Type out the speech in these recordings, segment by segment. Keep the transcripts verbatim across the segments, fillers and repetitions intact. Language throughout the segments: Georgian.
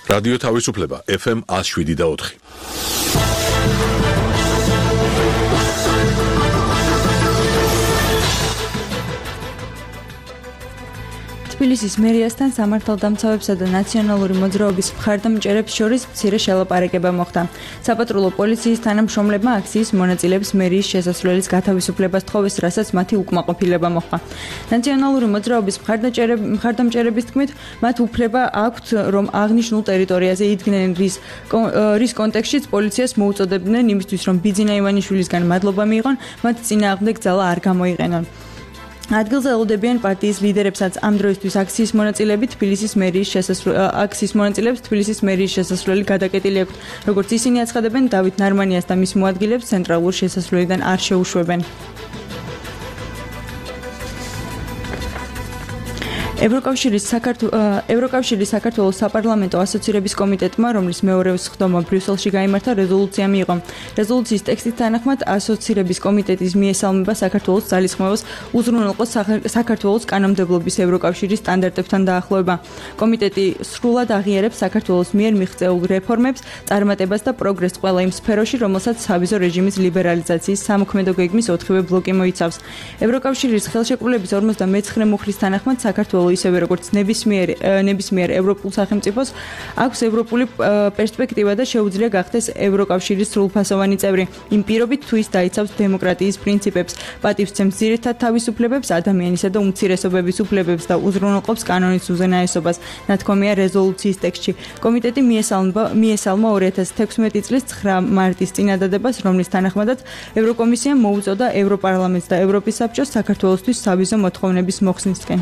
რადიო თავისუფლება ეფ ემ one oh seven და four. თბილისის მერიასთან სამართალდამცავებსა და ნაციონალური მოძრაობის მხარდამჭერებს შორის მცირე შელაპარაკება მოხდა. საპატრულო პოლიციის თანამშრომლებმა აქციის მონაწილეებს მერიის შესასვლელის გათავისუფლებას თხოვეს, რასაც მათი უკმაყოფილება მოჰყვა. ნაციონალური მოძრაობის მხარდამჭერების თქმით, მათ უფლება აქვთ, რომ აღნიშნულ ტერიტორიაზე იდგნენ, რის რის კონტექსტშიც პოლიციას მოუწოდებდნენ იმისთვის, რომ ბიძინა ივანიშვილისგან მადლობა მიიღონ, მათ წინააღმდეგ ძალა არ გამოიყენონ. ადგილზე ელოდებიან პარტიის ლიდერებსაც ამ დროისთვის აქციის მონაწილეები თბილისის მერიის შესასვლელი აქციის მონაწილეებს თბილისის მერიის შესასვლელი გადაკეტილი აქვთ. როგორც ისინი აცხადებენ, დავით ნარმანიას და მის მოადგილეებს ცენტრალურ შესასვლელიდან არ შეუშვებენ. ევროკავშირის ევროკავშირის საქართველოს საპარლამენტო ასოცირების კომიტეტმა, რომლის მეორე სხდომა ბრიუსელში გაიმართა, რეზოლუცია მიიღო. რეზოლუციის ტექსტის თანახმად ასოცირების კომიტეტის მიესალმება საქართველოს ძალისხმევას უზრუნველყოს საქართველოს კანონმდებლობის ევროკავშირის სტანდარტებთან დაახლოება. კომიტეტი სრულად აღიარებს საქართველოს მიერ მიღწეულ რეფორმებს, წარმატებას და პროგრესს ყველა იმ სფეროში, რომელსაც სავიზო რეჟიმის ლიბერალიზაციის სამოქმედო გეგმის ოთხივე ბლოკი მოიცავს. ევროკავშირის ხელშეკრულების ორმოცდამეცხრე მუხლის თანახმად საქართველოს ისევე როგორც ნებისმიერ ნებისმიერ ევროპულ სახელმწიფოს აქვს ევროპული პერსპექტივა და შეუძლია გახდეს ევროკავშირის სრულფასოვანი წევრი. იმ პირობით თუ ის დაიცავს დემოკრატიის პრინციპებს, პატივსცემს ძირითად თავისუფლებებს, ადამიანისა და უმცირესობების უფლებებს და უზრუნველყოფს კანონის უზენაესობას, ნათქვამია რეზოლუციის ტექსტში. კომიტეტი მიესალმა მიესალმა ორი ათას თექვსმეტი წლის ცხრა მარტის წინადადებას, რომლის თანახმადაც ევროკომისიამ მოუწოდა ევროპარლამენტს და ევროპის საბჭოს საქართველოსთვის სავიზო მოთხოვნების მოხსნისკენ.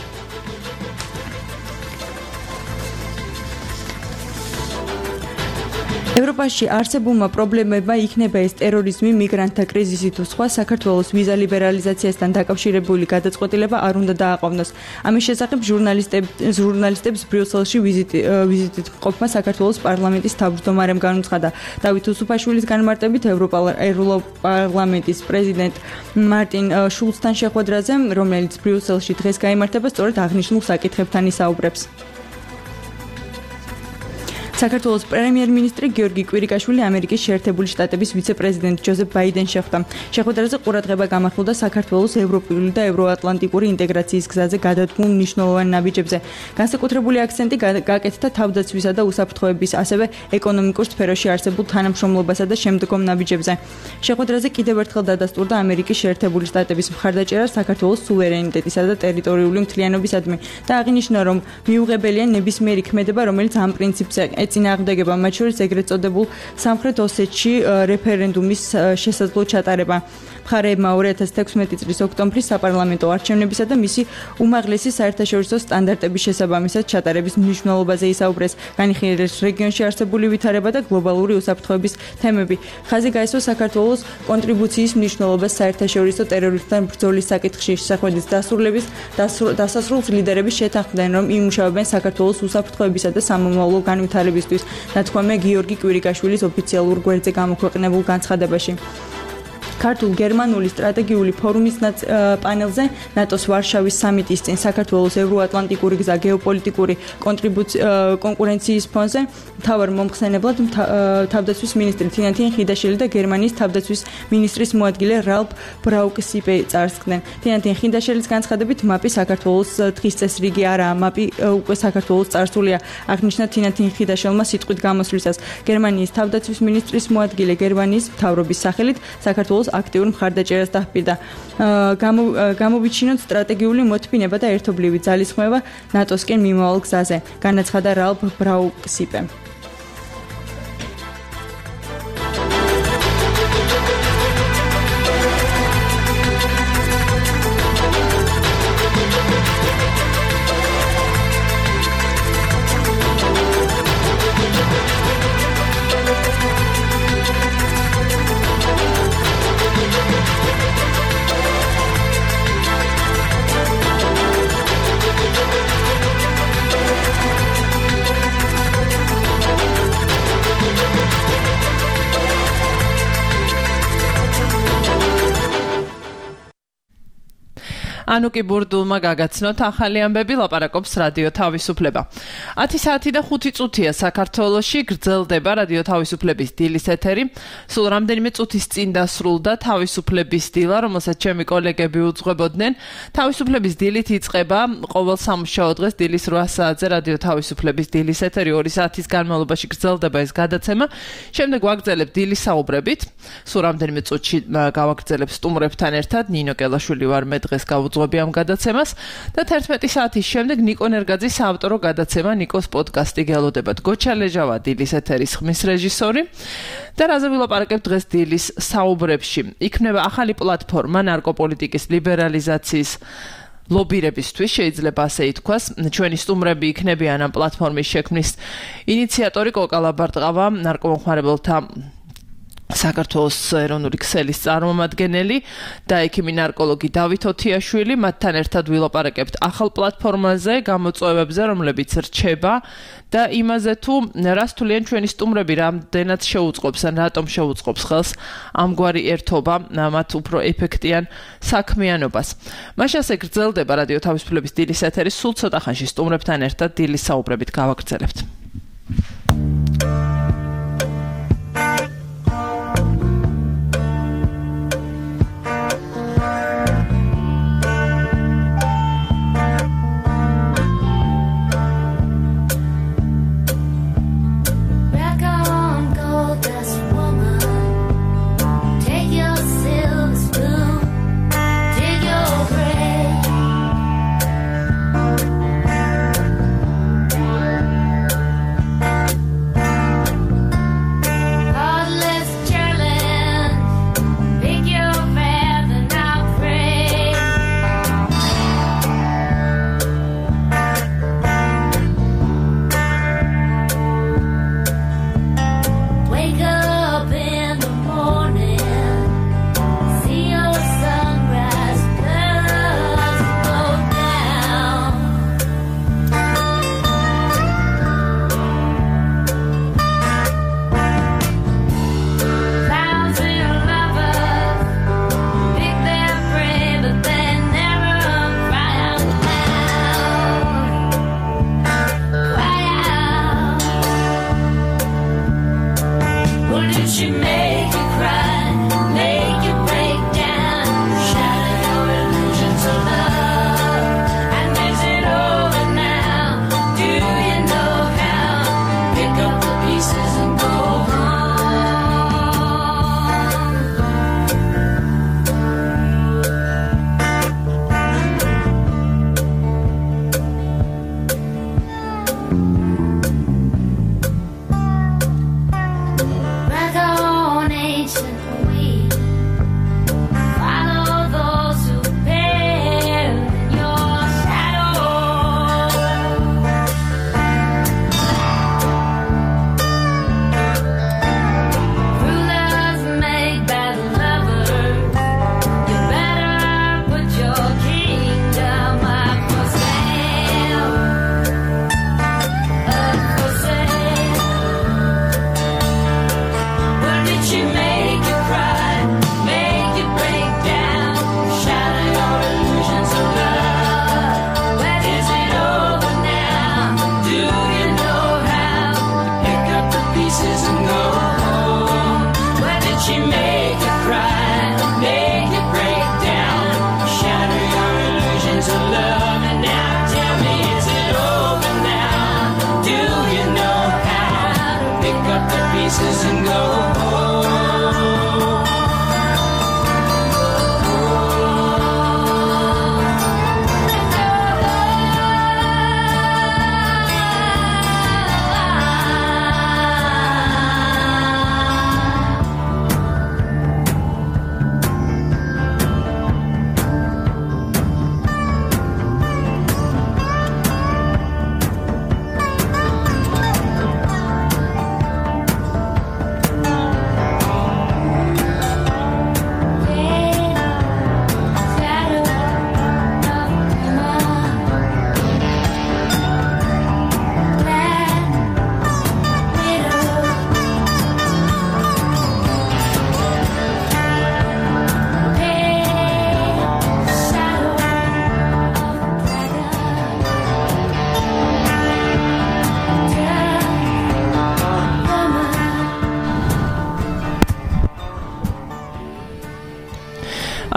ევროპაში არსებულმა პრობლემებმა იქნება ეს ტერორიზმი, მიგრანტთა კრიზისი თუ სხვა, საქართველოს ვიზა ლიბერალიზაციასთან დაკავშირებული გადაწყვეტილება არ უნდა დააყოვნოს. ამის შესახებ ჟურნალისტებს ბრიუსელში ვიზიტით მყოფმა საქართველოს პარლამენტის თავმჯდომარემ განუცხადა. დავით უსუფაშვილის განმარტებით ევროპარლამენტის პრეზიდენტ მარტინ შულცთან შეხვედრაზე, რომელიც ბრიუსელში დღეს გაიმართება, სწორედ აღნიშნულ საკითხებთან ისაუბრებს. საქართველოს პრემიერ-მინისტრი გიორგი კვირიკაშვილი ამერიკის შეერთებული შტატების ვიცე-პრეზიდენტ ჯოზეფ ბაიდენს შეხვდა. შეხვედრაზე ყურადღება გამახვილდა საქართველოს ევროპული და ევროატლანტიკური ინტეგრაციის გზაზე გადადგმულ მნიშვნელოვან ნაბიჯებზე. განსაკუთრებული აქცენტი გაკეთდა თავდაცვისა და უსაფრთხოების, ასევე ეკონომიკურ სფეროში არსებულ თანამშრომლობასა და შემდგომ ნაბიჯებზე. შეხვედრაზე კიდევ ერთხელ დადასტურდა ამერიკის შეერთებული შტატების მხარდაჭერა საქართველოს სუვერენიტეტისა და ტერიტორიული მთლიანობისადმი და აღინიშნა, რომ მიუღებელია ნებისმიერი ქმედება, რომელიც ამ პრინციპზე წინააღმდეგება, მათ შორის ეგრეთ წოდებულ სამხრეთ ოსეთში რეფერენდუმის შესაძლო ჩატარება. მხარეებმა ორი ათას თექვსმეტი წლის ოქტომბრის საპარლამენტო არჩევნებისა და მისი უმაღლესი საერთაშორისო სტანდარტების შესაბამისად ჩატარების მნიშვნელობაზე ისაუბრეს. განიხილეს რეგიონში არსებული ვითარება და გლობალური უსაფრთხოების თემები. ხაზი გაესვა საქართველოს კონტრიბუციის მნიშვნელობას საერთაშორისო ტერორიზმთან ბრძოლის საკითხში. შეხვედრის დასრულების დასასრულს ლიდერები შეთანხმდნენ, რომ იმუშავებენ საქართველოს უსაფრთხოებისა და სამომავლო განვითარებისთვის, ნათქვამია გიორგი კვირიკაშვილის ოფიციალურ გვერდზე გამოქვეყნებულ განცხადებაში. ქართულ-გერმანული სტრატეგიული ფორუმის პანელზე ნატოს ვარშავის სამიტის წინ საქართველოს ევროატლანტიკური გზა გეოპოლიტიკური კონკურენციის ფონზე მთავარ მომხსენებლად თავდაცვის მინისტრი თინათინ ხიდაშელი და გერმანიის თავდაცვის მინისტრის მოადგილე რალფ ბრაუკსიპე წარსდგნენ. თინათინ ხიდაშელის განცხადებით, მაპი საქართველოს დღის წესრიგი არაა, მაპი უკვე საქართველოს წარსულია. აღნიშნა თინათინ ხიდაშელმა სიტყვით გამოსვლისას. გერმანიის თავდაცვის მინისტრის მოადგილე გერმანიის მთავრობის სახელით საქართველოს აქტიურ მხარდაჭერას დაჰპირდა. გამოვიჩინოთ სტრატეგიული მოთმინება და ერთობლივი ძალისხმევა ნატოსკენ მიმავალ გზაზე, განაცხადა რალფ ბრაუკსიპემ. ანუ კი ბურდულმა გაგაცნოთ ახალი ამბები, ლაპარაკობს რადიო თავისუფლება. ათი საათი და ხუთი წუთია საქართველოში გრძელდება რადიო თავისუფლების დილის ეთერი. სულ რამდენიმე წუთის წინ დასრულდა თავისუფლების დილა, რომელსაც ჩემი კოლეგები უძღვებოდნენ. თავისუფლების დილით იწყება ყოველ სამუშაო დღეს დილის რვა საათზე რადიო თავისუფლების დილის ეთერი ორი საათის განმავლობაში გრძელდება ეს გადაცემა. შემდეგ ვაგრძელებ დილის საუბრებით. სულ რამდენიმე წუთში გავაგრძელებ სტუმრებთან ერთად. ნინო კელაშვილი ვარ მე დღეს გავუძღვები ამ გადაცემას და თერთმეტი საათის შემდეგ ნიკო ნერგაძის საავტორო გადაცემა ნიკოს პოდკასტი გელოდებათ. გოჩა ლეჟავა დილის ეთერის ხმის რეჟისორი და რაზე ვილაპარაკებ დღეს დილის საუბრებში. იქნება ახალი პლატფორმა ნარკოპოლიტიკის ლიბერალიზაციის ლობირებისთვის, შეიძლება ასე ითქვას. ჩვენი სტუმრები იქნებიან ამ პლატფორმის შექმნის ინიციატორი კოკა ლაბარტყავა, ნარკომომხმარებელთა საქართველოს ეროვნული ქსელის წარმომადგენელი და ექიმი ნარკოლოგი დავით ოთიაშვილი. მათთან ერთად ვილაპარაკებთ ახალ პლატფორმაზე, გამოწვევებზე, რომლებიც რჩება და იმაზე თუ რას თვლიან ჩვენი სტუმრები, რამდენად შეუწყობს ან რატომ შეუწყობს ხელს ამგვარი ერთობა მათ უფრო ეფექტიან საქმიანობას. მაშინ ასე გრძელდება რადიო თავისუფლების დილის ეთერი, სულ ცოტა ხანში სტუმრებთან ერთად დილის საუბრებით გავაგრძელებთ.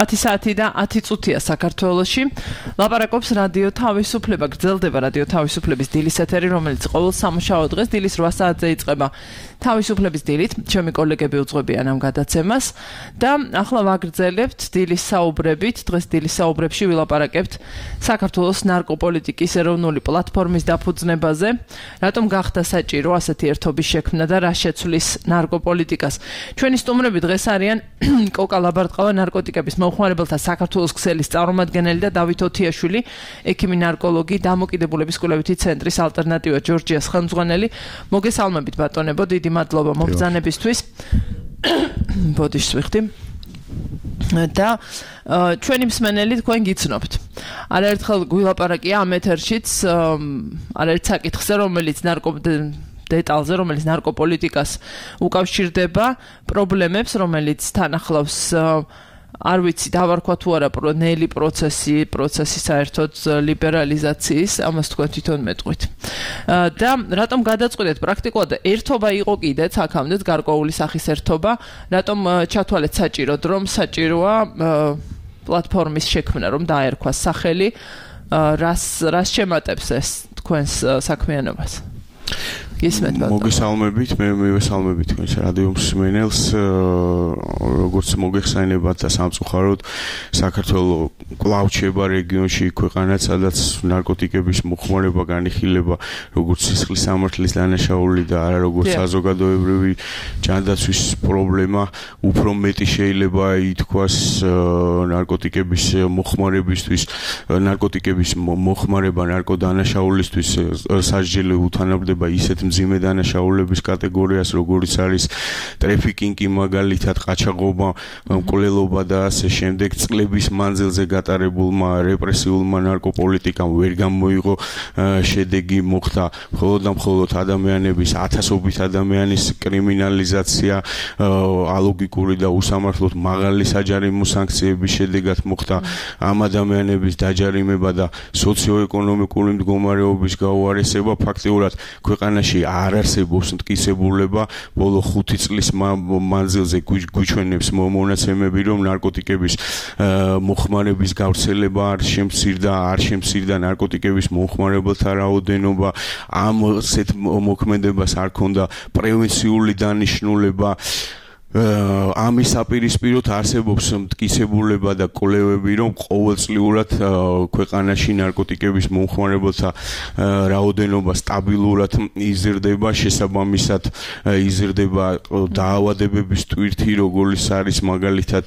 ათი საათი და ათი წუთია საქართველოში. ლაპარაკობს რადიო თავისუფლება, გრძელდება რადიო თავისუფლების დილის ეთერი, რომელიც ყოველ სამუშაო დღეს დილის რვა საათზე იწყება. თავისუფლების დილით ჩემი კოლეგები უძღვებიან ამ გადაცემას და ახლა ვაგრძელებთ დილის საუბრებით. დღეს დილის საუბრებში ვილაპარაკებთ საქართველოს ნარკოპოლიტიკის ეროვნული პლატფორმის დაფუძნებაზე, რატომ გახდა საჭირო ასეთი ერთობის შექმნა და რა შეცვლის ნარკოპოლიტიკას. ჩვენი სტუმრები დღეს არიან კოკა ლაბარტყავა, ნარკოტიკების მოხმარებელთა საქართველოს ქსელის წარმომადგენელი და დავით ოთიაშვილი, ექიმი ნარკოლოგი, დამოკიდებულების კვლევითი ცენტრის ალტერნატივა ჯორჯიას ხელმძღვანელი. მოგესალმებით ბატონებო, დიდი მადლობა მობრძანებისთვის. ბოდიშს ვიხდი. და ჩვენი მსმენელი თქვენ გიცნობთ. არაერთხელ გვილაპარაკია ამ ეთერშიც არაერთ საკითხზე, რომელიც ნარკო დეტალზე, რომელიც ნარკოპოლიტიკას უკავშირდება, პრობლემებს, რომელიც თან ახლავს არ ვიცი დავარქვა თუ არა ნელი პროცესი, პროცესი საერთოდ ლიბერალიზაციის, ამას თქვენ თვითონ მეტყვით. და რატომ გადაწყვეტეთ პრაქტიკულად ერთობა იყო კიდეც აქამდეც გარკვეული სახის ერთობა, რატომ ჩათვალეთ საჭიროდ, რომ საჭიროა პლატფორმის შექმნა, რომ დაერქვას სახელი, რას რას შემატებს ეს თქვენს საქმიანობას? მოგესალმებით, მე მივესალმებით თქვენს რადიო მსმენელს, როგორც მოგეხსენებათ და სამწუხაროდ საქართველოს კვლავ ჩება რეგიონში ქვეყანა, სადაც ნარკოტიკების მოხმარება, განიხილება, როგორც სისხლის სამართლის დანაშაული და არა როგორც საზოგადოებრივი ჯანდაცვის პრობლემა, უფრო მეტი შეიძლება ითქვას ნარკოტიკების მოხმარებისთვის, ნარკოტიკების მოხმარება, ნარკოდანაშაულისთვის სასჯელი უთანაბრდება ისეთ მძიმე დანაშაულების კატეგორიას, როგორც არის ტრეფიკინგი, მაგალითად ყაჩაღობა, მკვლელობა და ასე შემდეგ. წლების მანძილზე გატარებულმა რეპრესიულმა ნარკოპოლიტიკამ ვერ გამოიღო შედეგი, მოხდა მხოლოდ და მხოლოდ ადამიანების, ათასობით ადამიანის კრიმინალიზაცია, ალოგიკური და უსამართლოდ მაღალი საჯარიმო სანქციების შედეგად მოხდა ამ ადამიანების დაჯარიმება და სოციოეკონომიკური მდგომარეობის გაუარესება. ფაქტიურად ქვეყანაში არ არსებობს მტკიცებულება, ბოლო ხუთი წლის მანძილზე გვიჩვენებს მონაცემები, რომ ნარკოტიკების მოხმარების გავრცელება არ შემცირდა, არ შემცირდა ნარკოტიკების მოხმარებელთა რაოდენობა, ამ ასეთ მოქმედებას არ ქონდა პრევენციული დანიშნულება. ამის საპირისპიროდ არსებობს მტკიცებულება და კვლევები, რომ ყოველწლიურად ქვეყანაში ნარკოტიკების მომხმარებელთა რაოდენობა სტაბილურად იზრდება, შესაბამისად იზრდება დაავადებების ტვირთი, როგორც არის მაგალითად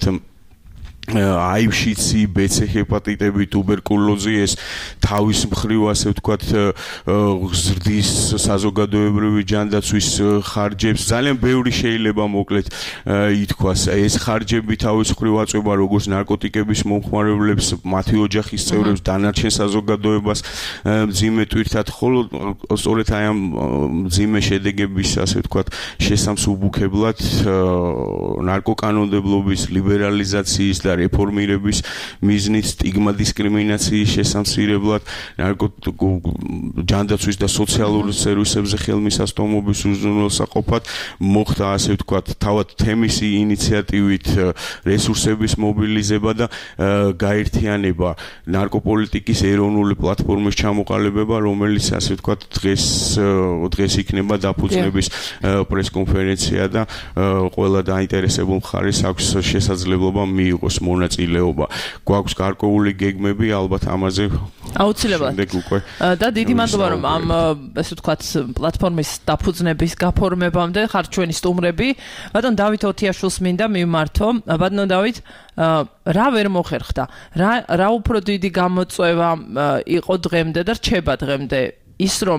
აივშიცი, ბეცე ჰეპატიტები, ტუბერკულოზი, ეს თავის მხრივ ასე ვთქვათ ზრდის საზოგადოებრივი ჯანდაცვის ხარჯებს. ძალიან ბევრი შეიძლება მოკლედ ითქვას. ეს ხარჯები თავის მხრივ აწვება როგორც ნარკოტიკების მომხმარებლებს, მათი ოჯახის წევრებს, დანარჩენ საზოგადოებას მძიმე ტვირთად, ხოლო სწორედ აი ამ მძიმე შედეგების ასე ვთქვათ შესამსუბუქებლად ნარკოკანონმდებლობის ლიბერალიზაციის და რეფორმირების მიზნით, სტიგმა დისკრიმინაციის შესამცირებლად, ჯანდაცვის და სოციალური სერვისებზე ხელმისაწვდომობის უზრუნველსაყოფად მოხდა ასე ვთქვათ თავად თემის ინიციატივით რესურსების მობილიზება და გაერთიანება, ნარკოპოლიტიკის ეროვნული პლატფორმის ჩამოყალიბება, რომელიც ასე ვთქვათ დღეს დღეს იქნება დაფუძნების პრესკონფერენცია და ყველა დაინტერესებულ მხარეს აქვს შესაძლებლობა მიიღოს მონაწილეობა. გვაქვს გარკვეული გეგმები, ალბათ ამაზე აუცილებლად. და დიდი მადლობა, რომ ამ ესე ვთქვათ პლატფორმის დაფუძნების გაფორმებამდე ხარ ჩვენი სტუმრები. ბატონ დავით ოთიაშვილს მინდა მივმართო. ბატონ დავით, რა ვერ მოხერხდა? რა რა უფრო დიდი გამოწვევა იყო დღემდე და რჩება დღემდე? ის რომ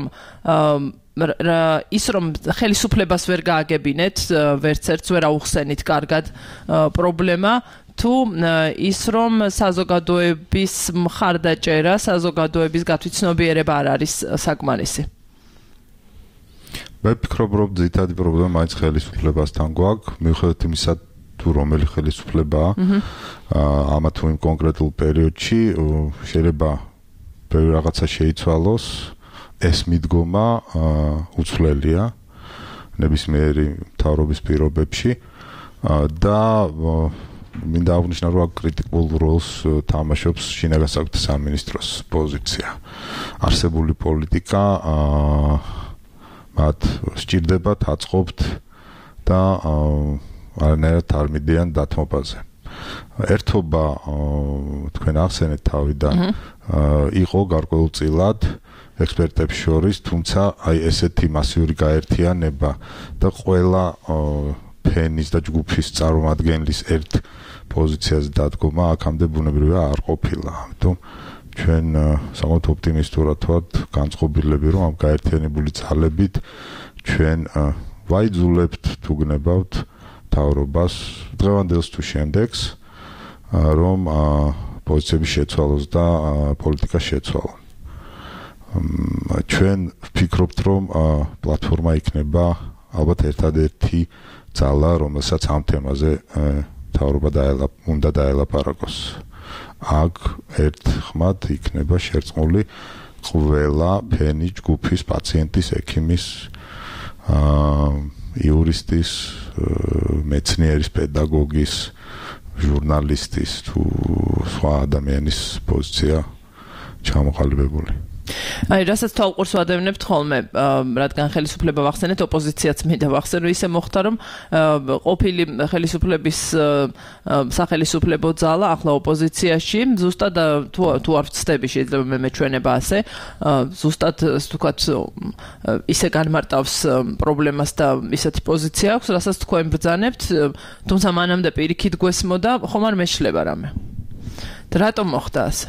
ის რომ ხელისუფლებას ვერ გააგებინეთ, ვერც ერთს ვერ აუხსენით კარგად პრობლემა, თუ ის რომ საზოგადოების მხარდაჭერა, საზოგადოების გათვითცნობიერება არ არის საკმარისი? მე ვფიქრობ, რომ ძირითადი პრობლემა მაინც ხელისუფლებასთან გვაქვს, მიუხედავად იმისა, თუ რომელი ხელისუფლებაა, ამა თუ იმ კონკრეტულ პერიოდში შეიძლება ბევრი რაღაცა შეიცვალოს, ეს მიდგომა უცვლელია ნებისმიერი მთავრობის პირობებში და მინდა აღვნიშნო, რომ კრიტიკულ როლს თამაშობს შინაგან საქმეთა სამინისტროს პოზიცია. არსებული პოლიტიკა მათ სჭირდებათ, აწყობთ და არანაირად არ მიდიან დათმობაზე. ერთობა თქვენ ახსენეთ თავიდან იყო გარკვეულწილად ექსპერტებს შორის, თუმცა აი ესეთი მასიური გაერთიანება და ყველა ფენის და ჯგუფის წარმომადგენლის ერთ პოზიციაზე დადგომა აქამდე ბუნებრივია არ ყოფილა. ამიტომ ჩვენ საკმაოდ ოპტიმისტურად ვართ განწყობილები, რომ ამ გაერთიანებული ძალებით ჩვენ ვაიძულებთ თუ გნებავთ მთავრობას დღევანდელს თუ შემდეგს, რომ პოზიციების შეცვალოს და პოლიტიკა შეცვალონ. ჩვენ ვფიქრობთ, რომ პლატფორმა იქნება ალბათ ერთადერთი ძალა, რომელსაც ამ თემაზე მთავრობა უნდა დაელაპარაკოს. აქ ერთხმად იქნება შერწყმული ყველა ფენის ჯგუფის, პაციენტის, ექიმის, იურისტის, მეცნიერის, პედაგოგის, ჟურნალისტის თუ სხვა ადამიანის პოზიცია ჩამოყალიბებული. აი, რასაც თვალყურს ვადევნებთ ხოლმე, რადგან ხელისუფლება ვახსენეთ, ოპოზიციაც მინდა ვახსენო, ისე მოხდა, რომ ყოფილი ხელისუფლების სახელისუფლებო ძალა ახლა ოპოზიციაში, ზუსტად თუ არ ვცდები, შეიძლება მე მეჩვენება ასე, ზუსტად ასე ვთქვათ, ისე განმარტავს პრობლემას და ისეთი პოზიცია აქვს, რასაც თქვენ ბრძანებთ, თუმცა მანამდე პირიქით გვესმოდა, ხომ არ მეშლება რამე. და რატომ მოხდა ასე?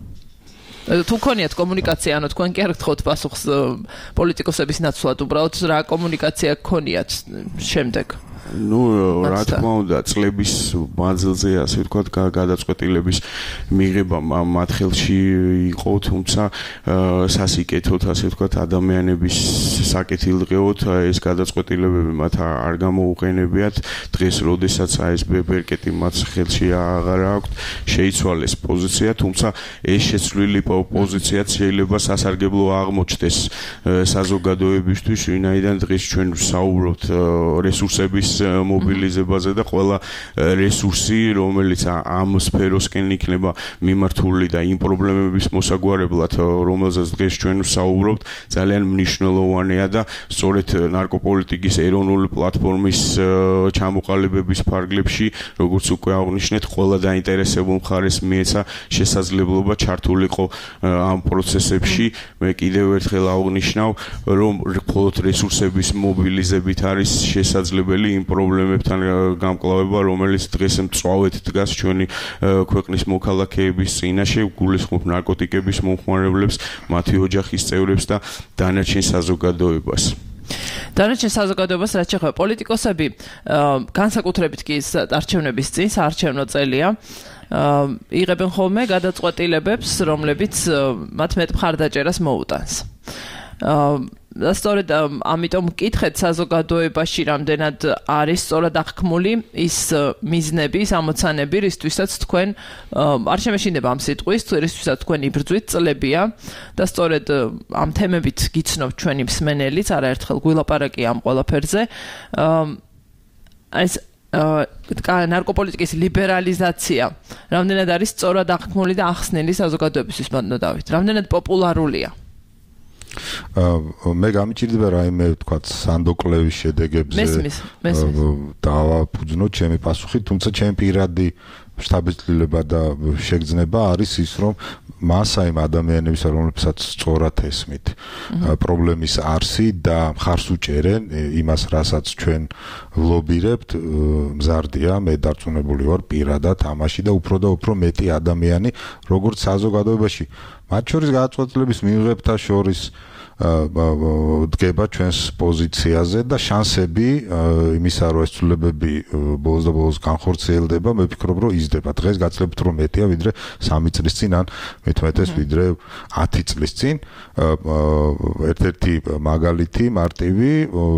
თუ ქონიათ კომუნიკაცია, ანუ თქვენ კი არ გთხოვთ პასუხს პოლიტიკოსების ნაცვლად, უბრალოდ რა კომუნიკაცია გქონიათ შემდეგ? ну, რა თქმა უნდა, წლების მანძილზე, ასე ვთქვათ, გადაწყვეტილების მიღება მათ ხელში იყო, თუმცა სასიკეთოდ, ასე ვთქვათ, ადამიანების საკეთილდღეოდ ეს გადაწყვეტილებები მათ არ გამოუყენებიათ. დღეს, როდესაც ეს ბერკეტი მათ ხელში აღარ აქვს, შეიცვალეს პოზიცია, თუმცა ეს შეცვლილი პოზიციაც შეიძლება სასარგებლო აღმოჩნდეს საზოგადოებისთვის, ვინაიდან დღეს ჩვენ ვსაუბრობთ რესურსების მობილიზებაზე და ყველა რესურსი, რომელიც ამ სფეროსკენ იქნება მიმართული და იმ პრობლემების მოსაგვარებლად, რომელზეც დღეს ჩვენ ვსაუბრობთ, ძალიან მნიშვნელოვანია და სწორედ ნარკოპოლიტიკის ეროვნული პლატფორმის ჩამოყალიბების ფარგლებში, როგორც უკვე აღნიშნეთ, ყველა დაინტერესებულ მხარეს მიეცა შესაძლებლობა ჩართულიყო ამ პროცესებში. მე კიდევ ერთხელ აღნიშნავ, რომ მხოლოდ რესურსების მობილიზებით არის შესაძლებელი იმ პრობლემებთან გამკლავება, რომელიც დღეს მწვავედ დგას ჩვენი ქვეყნის მოქალაქეების წინაშე, გულისხმობ ნარკოტიკების მომხმარებლებს, მათი ოჯახის წევრებს და დანარჩენ საზოგადოებას. დანარჩენ საზოგადოებას რაც შეეხება პოლიტიკოსები, განსაკუთრებით კი არჩევნების წინ, საარჩევნო წელია, იღებენ ხოლმე გადაწყვეტილებებს, რომლებიც მათ მეტ მხარდაჭერას მოუტანს. და სწორედ ამიტომ მკითხეთ საზოგადოებაში რამდენად არის სწორად აღქმული ის მიზნები, ის ამოცანები, რისთვისაც თქვენ არ შემეშინდება ამ სიტყვის, რისთვისაც თქვენ იბრძვით წლებია და სწორედ ამ თემებით გიცნობთ ჩვენი მსმენელიც, არაერთხელ გვილაპარაკი ამ ყველაფერზე. ეს ნარკოპოლიტიკის ლიბერალიზაცია რამდენად არის სწორად აღქმული და ახსნილი საზოგადოებისთვის, მოდავით, რამდენად პოპულარულია? მე გამიჭირდება რაიმე ვთქვათ სანდოკლევის შედეგებზე დავაფუძნოთ ჩემი პასუხი, თუმცა ჩემი პირადი შთაბეჭდილება და შეგრძნება არის ის, რომ მასა იმ ადამიანების, რომლებსაც სწორად ესმით პრობლემის არსი და მხარს უჭერენ იმას, რასაც ჩვენ ვლობირებთ, მზარდია, მე დარწმუნებული ვარ პირადად ამაში და უფრო და უფრო მეტი ადამიანი, როგორც საზოგადოებაში, მათ შორის გადაწყვეტილების მიღებთა შორის დგება ჩვენს პოზიციაზე და შანსები იმისა, რომ ეს ცვლილებები ბოლოს და ბოლოს განხორციელდება, მე ვფიქრობ, რომ იზრდება. დღეს გაცლებთ, რომ მეტია ვიდრე სამი წლის წინ, ან მithumetes ვიდრე ათი წლის წინ. ერთ-ერთი მაგალითი მარტივი,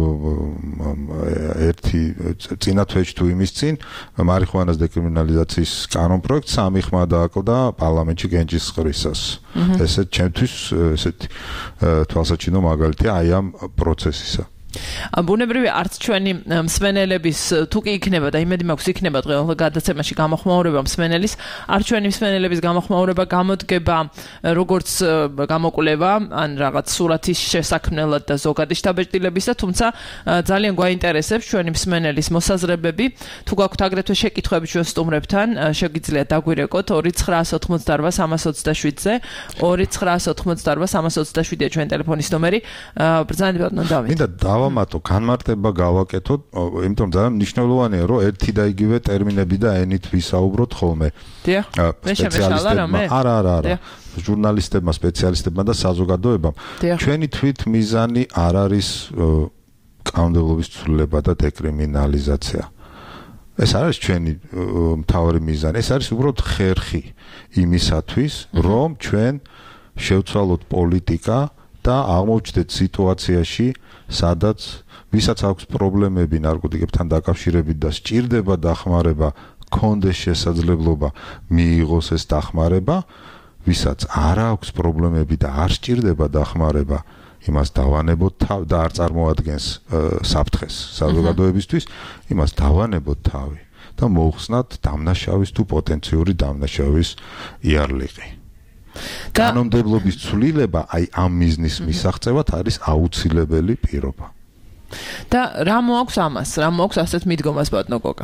ერთი წინა თვეში თუ იმის წინ, მარიხუანას დეკრიმინალიზაციის კანონპროექტ სამი ხმა დააკლდა პარლამენტში გენჯისყრისას. ესეთ ჩემთვის ესეთი თვალსაჩინო მაგალითია აი ამ პროცესისა. ბუნებრივი არც ჩვენი მსმენელების თუ კი იქნება და იმედი მაქვს იქნება დღევანდელ გადაცემაში გამოხმაურება მსმენელის არც ჩვენი მსმენელების გამოხმაურება გამოდგება როგორც გამოკვლევა ან რაღაც სურათის შესაქმნელად და ზოგადი შთაბეჭდილებისა თუმცა ძალიან გვაინტერესებს ჩვენი მსმენელის მოსაზრებები თუ გაქვთ აგრეთვე შეკითხვები ჩვენ სტუმრებთან შეგიძლიათ დაგვირეკოთ ორი ცხრაასი ოცდაოთხმოცდაარბა სამას ოცდაშვიდზე ორი ცხრაასი ოცდაოთხმოცდაარბა სამას ოცდაშვიდია ჩვენი ტელეფონის ნომერი ბრძანებთ ბატონო დავით მინდა დავამატო განმარტება გავაკეთოთ იმიტომ ძალიან მნიშვნელოვანია რომ ერთი და იგივე ტერმინები და ენით ვისაუბროთ ხოლმე დიახ მე შემეშალა რამე არა არა არა ჟურნალისტებმა სპეციალისტებმა და საზოგადოებამ ჩვენი თვით მიზანი არ არის კანონმდებლობის ცვლილება და დეკრიმინალიზაცია ეს არის ჩვენი მთავარი მიზანი ეს არის უბრალოდ ხერხი იმისათვის რომ ჩვენ შევცვალოთ პოლიტიკა და აღმოჩნდეთ სიტუაციაში სადაც ვისაც აქვს პრობლემები ნარკოტიკებთან დაკავშირებით და სჭირდება დახმარება კონდეს შესაძლებლობა მიიღოს ეს დახმარება ვისაც არ აქვს პრობლემები და არ სჭირდება დახმარება იმას დავანებოთ და არ წარმოადგენს საფრთხეს საზოგადოებისთვის იმას დავანებოთ თავი და მოუხსნათ დამნაშავის თუ პოტენციური დამნაშავის იარლიყი კანონმდებლობის ცვლილება აი ამ მიზნის მისაღწევად არის აუცილებელი პირობა და რა მოაქვს ამას რა მოაქვს ასეთ მიდგომას ბატონო კოკა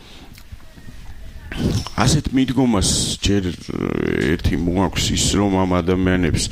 ასეთ მიდგომას ჯერ ერთი მოაქვს ის რომ ამ ადამიანებს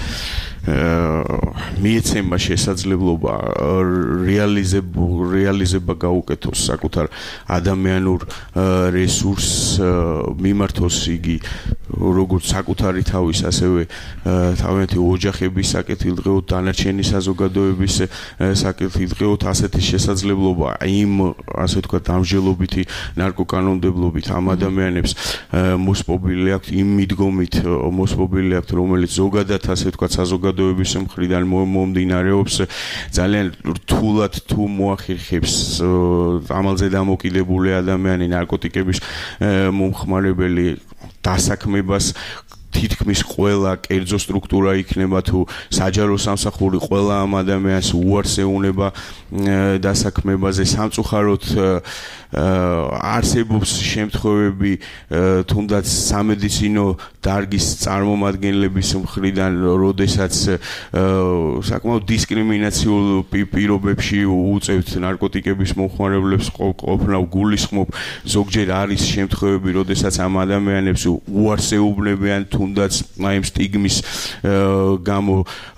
მიეცემა შესაძლებლობა რეალიზება რეალიზება გაუკეთოს საკუთარ ადამიანურ რესურსს მიმართოს იგი როგორც საკუთარი თავის ასევე თავიანთი ოჯახების საკეთილდღეოდ დანარჩენი საზოგადოების საკეთილდღეოდ ასეთი შესაძლებლობა იმ ასე ვთქვათ დამსჯელობითი ნარკოკანონმდებლობით ამ ადამიანებს მოსპობილი აქვთ იმ მიდგომით მოსპობილი აქვთ რომელიც ზოგადად ასე ვთქვათ საზოგადოების მხრიდან მომდინარეობს ძალიან რთულად თუ მოახერხებს ამალზე დამოკიდებული ადამიანი ნარკოტიკების მომხმარებელი დასაქმებას თითქმის ყველა კერძო სტრუქტურა იქნება თუ საჯარო სამსახური ყველა ამ ადამიანს უარს ეუნება დასაქმებაზე სამწუხაროდ არსებობს შემთხვევები თუნდაც სამედიცინო დარგის წარმომადგენლების მხრიდან როდესაც საკმაოდ დისკრიმინაციულ პირობებში უწევთ ნარკოტიკების მომხმარებლებს ყოფნა გულისხმობ ზოგჯერ არის შემთხვევები როდესაც ამ ადამიანებს უარს ეუბნებიან თუნდაც აი სტიგმის გამო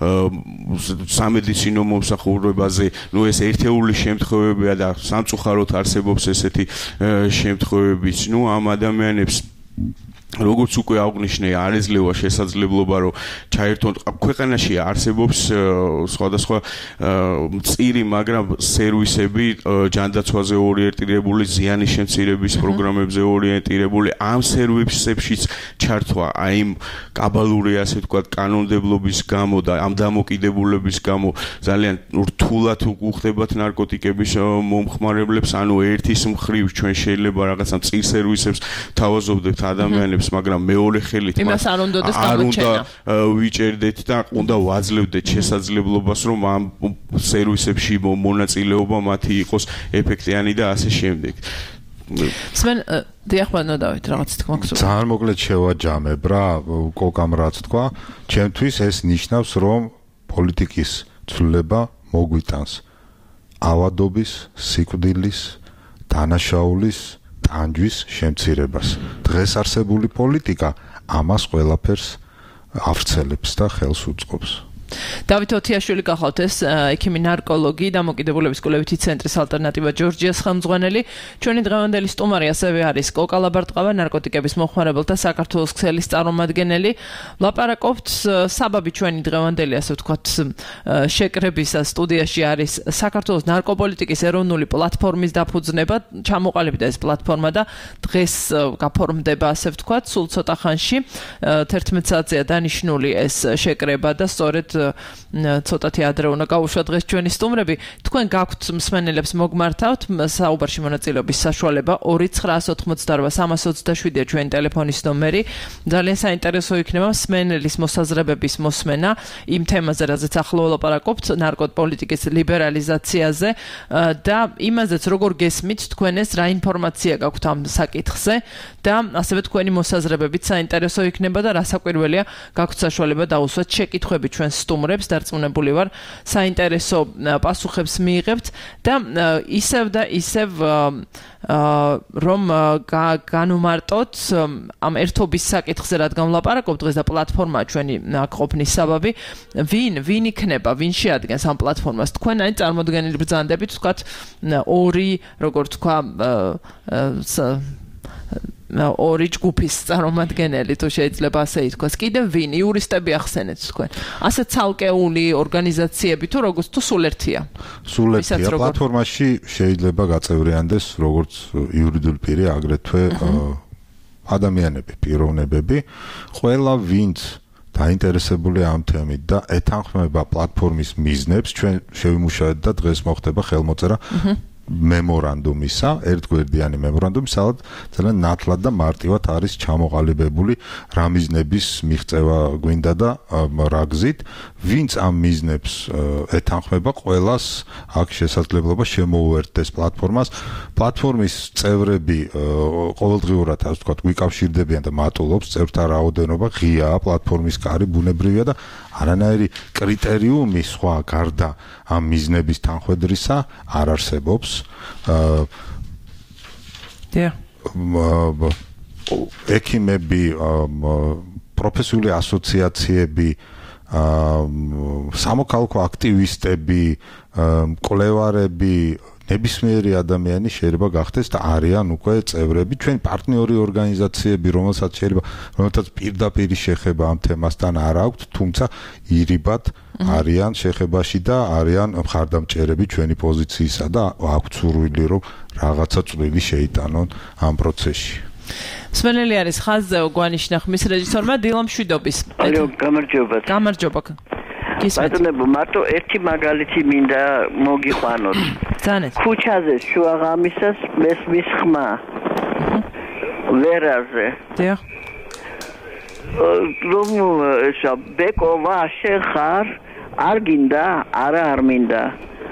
სამედიცინო მომსახურებაზე ნუ ეს ერთეული შემთხვევებია და სამწუხაროდ არსებობს ესეთი შემთხვევებიც ნუ ამ ადამიანებს როგორც უკვე აღნიშნე არ ეძლევა შესაძლებლობა რომ ჩაერთონ ქვეყანაში არსებობს სხვადასხვა მწირი მაგრამ სერვისები ჯანდაცვაზე ორიენტირებული ზიანის შემცირების პროგრამებზე ორიენტირებული ამ სერვისებშიც ჩართვა აი იმ კაბალური ასე ვთქვათ კანონმდებლობის გამო და ამ დამოკიდებულების გამო ძალიან რთულად უხდებათ ნარკოტიკების მომხმარებლებს ანუ ერთის მხრივ ჩვენ შეიძლება რაღაცა მწირ სერვისებს თავაზობდეთ ადამიანებს მაგრამ მეორე ხელით იმას არ უნდადეს გამოჩენა. ვიჭერდეთ და უნდა ვაძლევდეთ შესაძლებლობას რომ ამ სერვისებში მონაწილეობა მათი იყოს ეფექტიანი და ასე შემდეგ. სმენ დიახმანო დავით რაღაც თქმა გსურს. ძალიან მოკლედ შევაჯამებ რა კოკამ რაც თქვა, ჩემთვის ეს ნიშნავს რომ პოლიტიკის ცვლილება მოგვიტანს ავადობის, სიკვდილის, დანაშაულის ტანჯვის შემცირებას. დღეს არსებული პოლიტიკა ამას ყველაფერს ავრცელებს და ხელს უწყობს. დავით ოთიაშვილი გახავთ ეს ექიმი ნარკოლოგი დამოკიდებულების კვლევითი ცენტრის ალტერნატივა ჯორჯიას ხელმძღვანელი ჩვენი დღევანდელი სტუმარი ასევე არის კოკა ლაბარტყავა ნარკოტიკების მომხმარებელთა საქართველოს ქსელის წარმომადგენელი ლაპარაკობთ საბაბი ჩვენი დღევანდელი ასე ვთქვათ შეკრებისა სტუდიაში არის საქართველოს ნარკოპოლიტიკის ეროვნული პლატფორმის დაფუძნება ჩამოყალიბდა ეს პლატფორმა და დღეს გაფორმდება ასე ვთქვათ სულ ცოტა ხანში თერთმეტ საათზეა დანიშნული ეს შეკრება და სწორედ ცოტათი ადრე უნდა გავუშვა დღეს ჩვენი სტუმრები. თქვენ გაქვთ მსმენელებს მოგმართავთ საუბარში მონაწილეობის საშუალება ორი ცხრა ოცდაოთხმოცდაორვა სამას ოცდაშვიდია ჩვენი ტელეფონის ნომერი. ძალიან საინტერესო იქნება მსმენელის მოსაზრებების მოსმენა იმ თემაზე, რაზეც ახლა ვლაპარაკობთ, ნარკოტიკის ლიბერალიზაციაზე და იმაზეც როგორ გესმით თქვენ ეს რა ინფორმაცია გაქვთ ამ საკითხზე და ასევე თქვენი მოსაზრებებით საინტერესო იქნება და რასაკვირველია გაქვთ საშუალება დაუსვათ შეკითხვები ჩვენს სტუმრებს, დარწმუნებული ვარ საინტერესო პასუხებს მიიღებთ და ისევ და ისევ რომ განუმარტოთ ამ ერთობის საკითხზე რადგან ვლაპარაკობ დღეს და პლატფორმაა ჩვენი აქ ყოფნის საბაბი ვინ ვინ იქნება ვინ შეადგენს ამ პლატფორმას თქვენ აი წარმოდგენილი ბრძანდებით თქვათ ორი როგორ თქვა ორი ჯგუფის წარმომადგენელი თუ შეიძლება ასე ითქვას კიდევ ვინ იურისტები ახსენეთ თქვენ ასე ცალკეული ორგანიზაციები თუ როგორც თუ სულ ერთია სულ ერთია პლატფორმაში შეიძლება გაწევრიანდეს როგორც იურიდიული პირი აგრეთვე ადამიანები პიროვნებები ყველა ვინც დაინტერესებული ამ თემით და ეთანხმება პლატფორმის მიზნებს ჩვენ შევიმუშავეთ და დღეს მოხდება ხელმოწერა მემორანდუმისა, ერთგვერდიანი მემორანდუმი, სადაც ძალიან ნათლად და მარტივად არის ჩამოყალიბებული რა მიზნების მიღწევა გვინდა და რა გზით, ვინც ამ მიზნებს ეთანხმება, ყველას აქვს შესაძლებლობა შემოუერთდეს პლატფორმას. პლატფორმის წევრები ყოველდღიურად, ასე ვთქვათ, გვიკავშირდებიან და მატულობს წევრთა რაოდენობა ღიაა, პლატფორმის კარი ბუნებრივია და არანაირი კრიტერიუმი სხვა გარდა ამ მიზნების თანხვედრისა არ არსებობს. დიახ. ექიმები, პროფესიული ასოციაციები, სამოქალაქო აქტივისტები, მკვლევარები ნებისმიერი ადამიანი შეიძლება გახდეს და არიან უკვე წევრები, ჩვენი პარტნიორი ორგანიზაციები, რომელსაც შეიძლება რომელთაც პირდაპირ შეხება ამ თემასთან არ აქვთ, თუმცა ირიბად არიან შეხებაში და არიან მხარდამჭერები ჩვენი პოზიციისა და აქვთ სურვილი რომ რაღაცა წვლილი შეიტანონ ამ პროცესში. მსმენელი არის ხაზზე გვანიშნა ხმის რეჟისორმა დილა მშვიდობის. ალო, გამარჯობა. გამარჯობა. ბატონებო, მარტო ერთი მაგალითი მინდა მოგიყვანოთ. ძანეთ. ქუჩაზე შუაღამისას მესმის ხმა. ვერაზე. დიახ. რომ ესა ბეკოვა შენ ხარ არ გინდა არა არ მინდა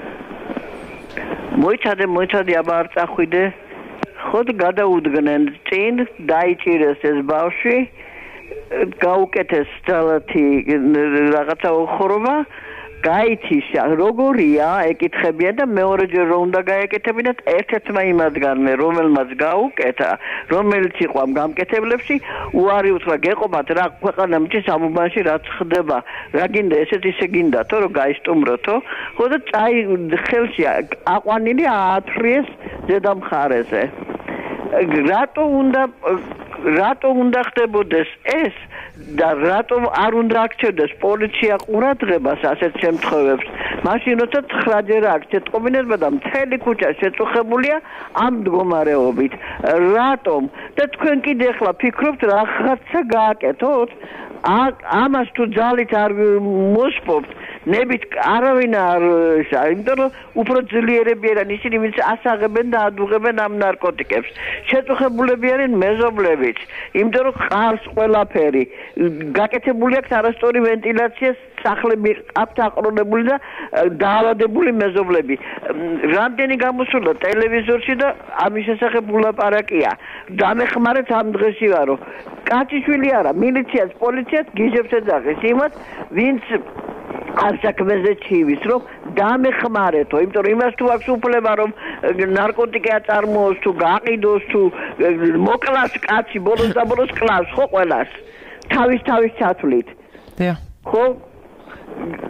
მოიცადე მოიცადე აბა არ წახვიდე ხოდ გადაუდგნენ წინ დაიჭირეს ეს ბავშვი გაუკეთეს ძალათი რაღაცა უხურობა გაითიშა როგორია ეკითხებიან და მეორეჯერ რომ უნდა გაეკეთებინათ ერთ-ერთმა იმადგანმე რომელმაც გაუკეთა რომელიც იყო ამ გამკეთებლებში უარი უთხრა გეყობათ რა ქვეყანა მჭის ამუბანში რაც ხდება რა გინდა ესეთ ისე გინდათო რომ გაისტუმროთო ხო და წაი ხელში აყვანილი აათრიეს ზედა მხარეზე რატო უნდა რატო უნდა ხდებოდეს ეს და რატომ არ უნდა აქცევდეს პოლიცია ყურადღებას ასეთ შემთხვევებს მაშინ როცა ცხრაჯერ აქცევთ კომბინებმა და მთელი ქუჩა შეწუხებულია ამ მდგომარეობით რატომ და თქვენ კიდე ახლა ფიქრობთ რაღაცა გააკეთოთ ამას თუ ძალით არ მოსპობთ ნებით არავინ არ იმიტომ რომ უფრო ძლიერები არიან ისინი ვინც ასაღებენ და ადუღებენ ამ ნარკოტიკებს შეწუხებულები არიან მეზობლებით იმიტომ რომ ყავს ყველაფერი გაკეთებული აქვს არასწორი ვენტილაცია სახლები აქვთ აყრონებული და დაავადებული მეზობლები რამდენი გამოსულა ტელევიზორში და ამის შესახებ ულაპარაკია დამეხმარეთ ამ დღეში ვარო კაციშვილი არა მილიციას პოლიციას გიჟებს ეძახის იმათ ვინც არ საქმეზე ჩივის რომ დამეხმარეთო იმიტომ რომ იმას თუ აქვს უფლება რომ ნარკოტიკი აწარმოოს თუ გაყიდოს თუ მოკლას კაცი ბოლოს და ბოლოს კლავს ხო ყველას თავის თავის ჩათვლით დიახ ხო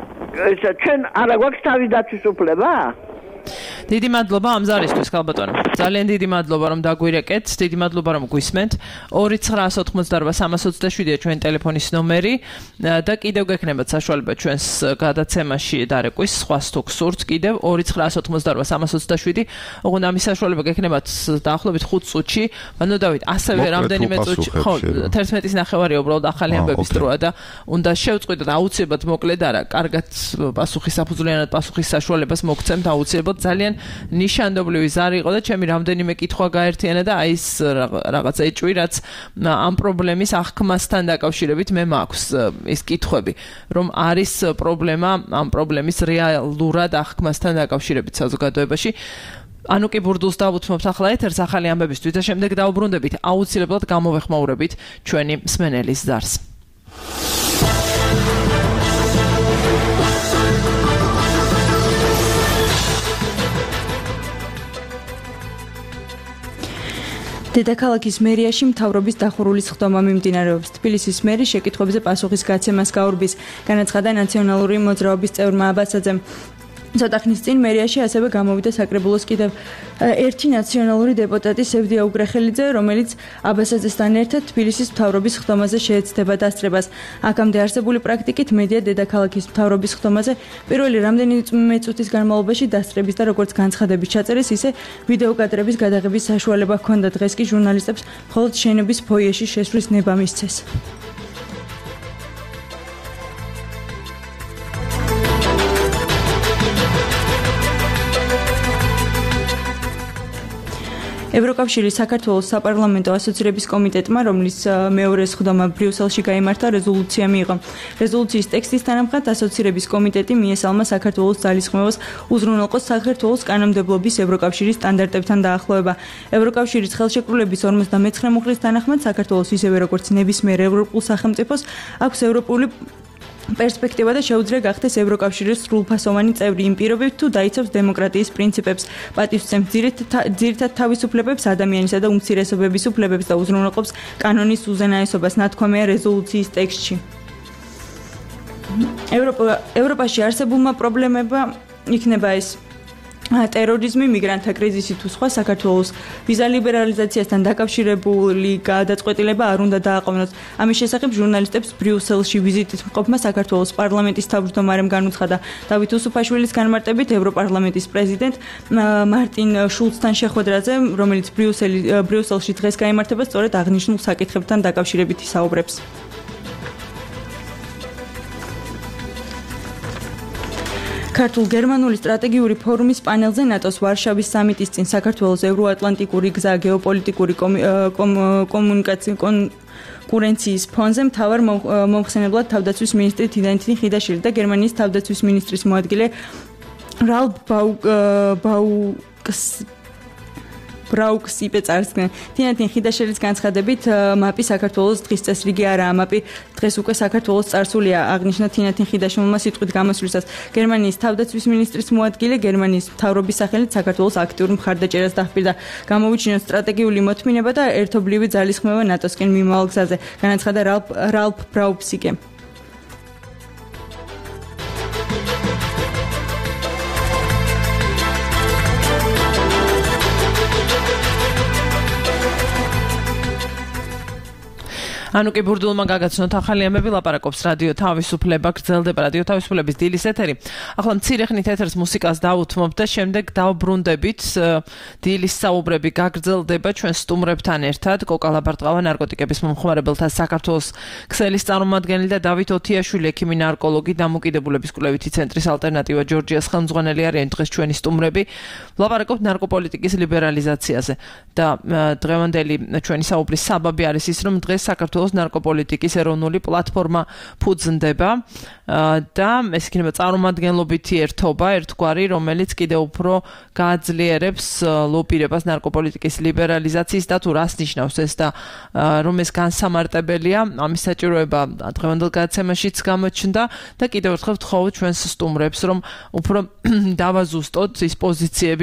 ეს ჩვენ არა გვაქვს თავის დაცვის უფლება დიდი მადლობა ამ ზარისთვის ხალბატონო ძალიან დიდი მადლობა რომ დაგვირეკეთ, დიდი მადლობა რომ გვისმენთ. ორი ცხრა ოთხმოცდაოთხ სამას ოცდაშვიდია ჩვენ ტელეფონის ნომერი და კიდევ გექნებათ საშუალება ჩვენს გადაცემაში დარეკვის სხვა თუ გსურთ კიდევ ორი ცხრა ოთხმოცდაოთხ სამას ოცდაშვიდი. ოღონდ ამის საშუალება გექნებათ დაახლოებით ხუთ წუთში. ანუ დავით, ასევე რამდენიმე წუთში, ხო, თერთმეტის ნახევარია უბრალოდ ახალი ამბების დროა და უნდა შევწყვიტოთ აუცილებლად მოკლედ არა, კარგად პასუხის საფუძვლიანად პასუხის საშუალებას მოგცემთ აუცილებლად. ძალიან ნიშანდობლივი ზარი იყო და ჩემი რამდენიმე კითხვა გაერთიანა და აი ეს რაღაცა ეჭვი, რაც ამ პრობლემის აღქმასთან დაკავშირებით მე მაქვს ეს კითხვები, რომ არის პრობლემა ამ პრობლემის რეალურად აღქმასთან დაკავშირებით საზოგადოებაში. ანუ კი ბურდულს დავუთმობთ ახლა ეთერს ახალი ამბებისთვის და შემდეგ დავუბრუნდებით აუცილებლად გამოვეხმაურებით ჩვენი მსმენელის ზარს. დედაქალაქის მერიაში მთავრობის დახურული სხდომა მიმდინარეობს. თბილისის მერი შეკითხვებზე პასუხის გაცემას გაურბის, განაცხადა ნაციონალური მოძრაობის წევრმა აბასაძემ. ცოტა ხნის წინ მერიაში ასევე გამოვიდა საკრებულოს კიდევ ერთი ნაციონალური დეპუტატი სევდია უგრეხელიძე, რომელიც აბასაძესთან ერთად თბილისის მთავრობის სხდომაზე შეეცდება დასწრებას. აქამდე არსებული პრაქტიკით მედია დედაქალაქის მთავრობის სხდომაზე პირველი რამდენიმე წუთის განმავლობაში დასწრების და როგორც განცხადების ჩაწერის, ისე ვიდეო კადრების გადაღების საშუალება ჰქონდა. დღეს კი ჟურნალისტებს მხოლოდ შენობის ფოიეში შესვლის ნება მისცეს. ევროკავშირის საქართველოს საპარლამენტო ასოცირების კომიტეტმა, რომლის მეორე სხდომა ბრიუსელში გაიმართა, რეზოლუცია მიიღო. რეზოლუციის ტექსტის თანახმად ასოცირების კომიტეტი მიესალმა საქართველოს ძალისხმევას უზრუნველყოს საქართველოს კანონმდებლობის ევროკავშირის სტანდარტებთან დაახლოება. ევროკავშირის ხელშეკრულების ორმოცდამეცხრე მუხლის თანახმად საქართველოს ისევე როგორც ნებისმიერ ევროპულ სახელმწიფოს აქვს ევროპული პერსპექტივა და შეუძლია გახდეს ევროკავშირის სრულფასოვანი წევრი იმ პირობით, თუ დაიცავს დემოკრატიის პრინციპებს, პატივსცემს ძირითად თავისუფლებებს, ადამიანისა და უმცირესობების უფლებებს და უზრუნველყოფს კანონის უზენაესობას, ნათქვამია რეზოლუციის ტექსტში. ევროპაში არსებულმა პრობლემებმა იქნება ეს ტერორიზმი, მიგრანტთა კრიზისი თუ სხვა საქართველოს ვიზა ლიბერალიზაციასთან დაკავშირებული გადაწყვეტილება არ უნდა დააყოვნოს. ამის შესახებ ჟურნალისტებს ბრიუსელში ვიზიტით მყოფმა საქართველოს პარლამენტის თავმჯდომარემ განუცხადა. დავით უსუფაშვილის განმარტებით ევროპარლამენტის პრეზიდენტ მარტინ შულცთან შეხვედრაზე, რომელიც ბრიუსელში დღეს გაიმართება, სწორედ აღნიშნულ საკითხებთან დაკავშირებით ისაუბრებს. ქართულ-გერმანული სტრატეგიული ფორუმის პანელზე ნატოს ვარშავის სამიტის წინ საქართველოს ევროატლანტიკური გზა გეოპოლიტიკური კომუნიკაციის კონკურენციის ფონზე მთავარ მომხსენებლად თავდაცვის მინისტრი თინათინ ხიდაშელი და გერმანიის თავდაცვის მინისტრის მოადგილე რალფ ბაუკს ბრაუქსიპე წარსდგნენ. თინათინ ხიდაშელის განცხადებით, მაპი საქართველოს დღის წესრიგი არაა, მაპი დღეს უკვე საქართველოს წარსულია, აღნიშნა თინათინ ხიდაშელმა სიტყვით გამოსვლისას. გერმანიის თავდაცვის მინისტრის მოადგილე გერმანიის მთავრობის სახელით საქართველოს აქტიურ მხარდაჭერას დაჰპირდა. გამოვიჩინოს სტრატეგიული მოთმინება და ერთობლივი ძალისხმევა ნატოსკენ მიმავალ გზაზე, განაცხადა რალფ ბრაუქსიპე. ანუ კი ბურდულმა გაგაცნოთ ახალი ამბები, ლაპარაკობს რადიო თავისუფლება, გრძელდება რადიო თავისუფლების დილის ეთერი. ახლა მცირე ხნით ეთერს მუსიკას დავუთმობ და შემდეგ დავბრუნდებით. დილის საუბრები გაგრძელდება ჩვენ სტუმრებთან ერთად. კოკა ლაბარტყავა, ნარკოტიკების მომხმარებელთა საქართველოს ქსელის წარმომადგენელი და დავით ოთიაშვილი, ექიმი ნარკოლოგი, დამოკიდებულების კვლევითი ცენტრის ალტერნატივა ჯორჯიას ხელმძღვანელი არიან დღეს ჩვენი სტუმრები. ლაპარაკობთ ნარკოპოლიტიკის ლიბერალიზაციაზე და დღევანდელი ჩვენი საუბრის საბაბი არის ის, რომ დღეს საქართველოს ნარკოპოლიტიკის ეროვნული პლატფორმა ფუძნდება და ეს იქნება წარმომადგენლობითი ერთობა, ერთგვარი, რომელიც კიდევ უფრო გააძლიერებს ლობირებას ნარკოპოლიტიკის ლიბერალიზაციის და თუ რას ნიშნავს ეს და რომ ეს განსამარტებელია, ამის საჭიროება დღევანდელ გადაცემაშიც გამოჩნდა და კიდევ ერთხელ ვთხოვთ ჩვენს სტუმრებს, რომ უფრო დავაზუსტოთ ის პოზიციები,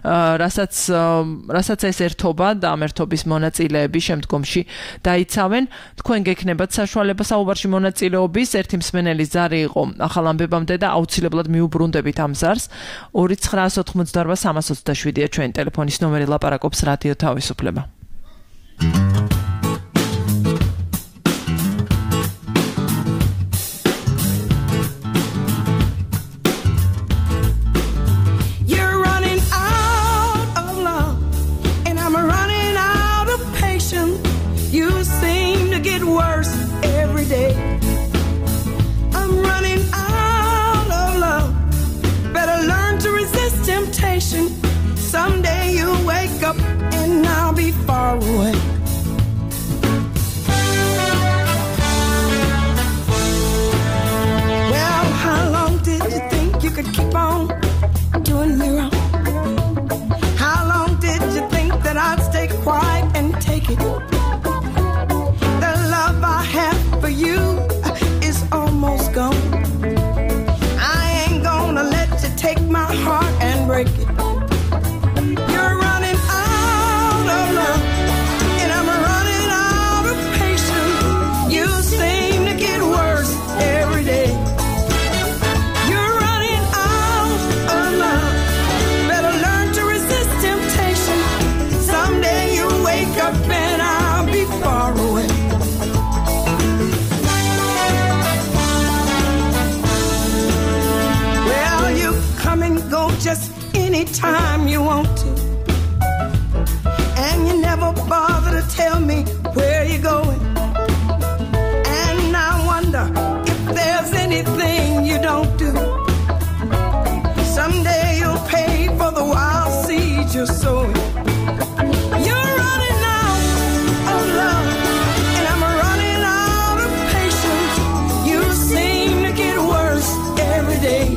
რასაც რასაც ეს ერთობა და ამ ერთობის მონაწილეები შემდგომში დაიცავენ. თქვენ გექნებათ საშუალება საუბარში მონაწილეობის. ერთი მსმენელი ზარი იყო ახალ ამბებამდე და აუცილებლად მიუბრუნდებით ამ ზარს. ორი ცხრაას ოთხმოცდაორვა სამას ოცდაშვიდია ჩვენი ტელეფონის ნომერი, ლაპარაკობს რადიო თავისუფლება. Someday you'll wake up and I'll be far away. Well, how long did you think you could keep on doing me wrong? How long did you think that I'd stay quiet and take it? The love I have for you is almost gone. I ain't gonna let you take my heart and break it. Just anytime you want to, and you never bother to tell me where you're going. And I wonder if there's anything you don't do. Someday you'll pay for the wild seeds you're sowing. You're running out of love, and I'm running out of patience. You seem to get worse every day.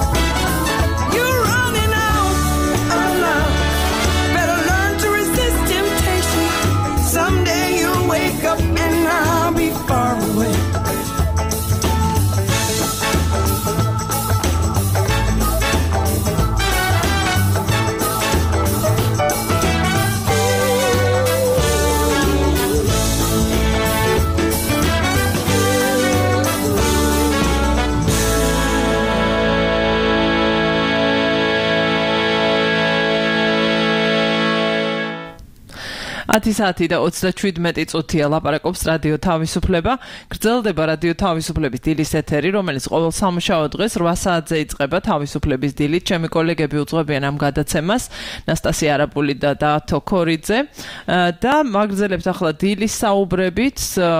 ათი საათი და ოცდაშვიდმეტი წუთია, ლაპარაკობს რადიო თავისუფლება. გრძელდება რადიო თავისუფლების დილის ეთერი, რომელიც ყოველ სამუშაო დღეს რვა საათზე იწყება თავისუფლების დილით. ჩემი კოლეგები უძღვებიან ამ გადაცემას, ნასტასია არაპული და დათო ქორიძე. და მაგრძელებთ ახლა დილის საუბრებით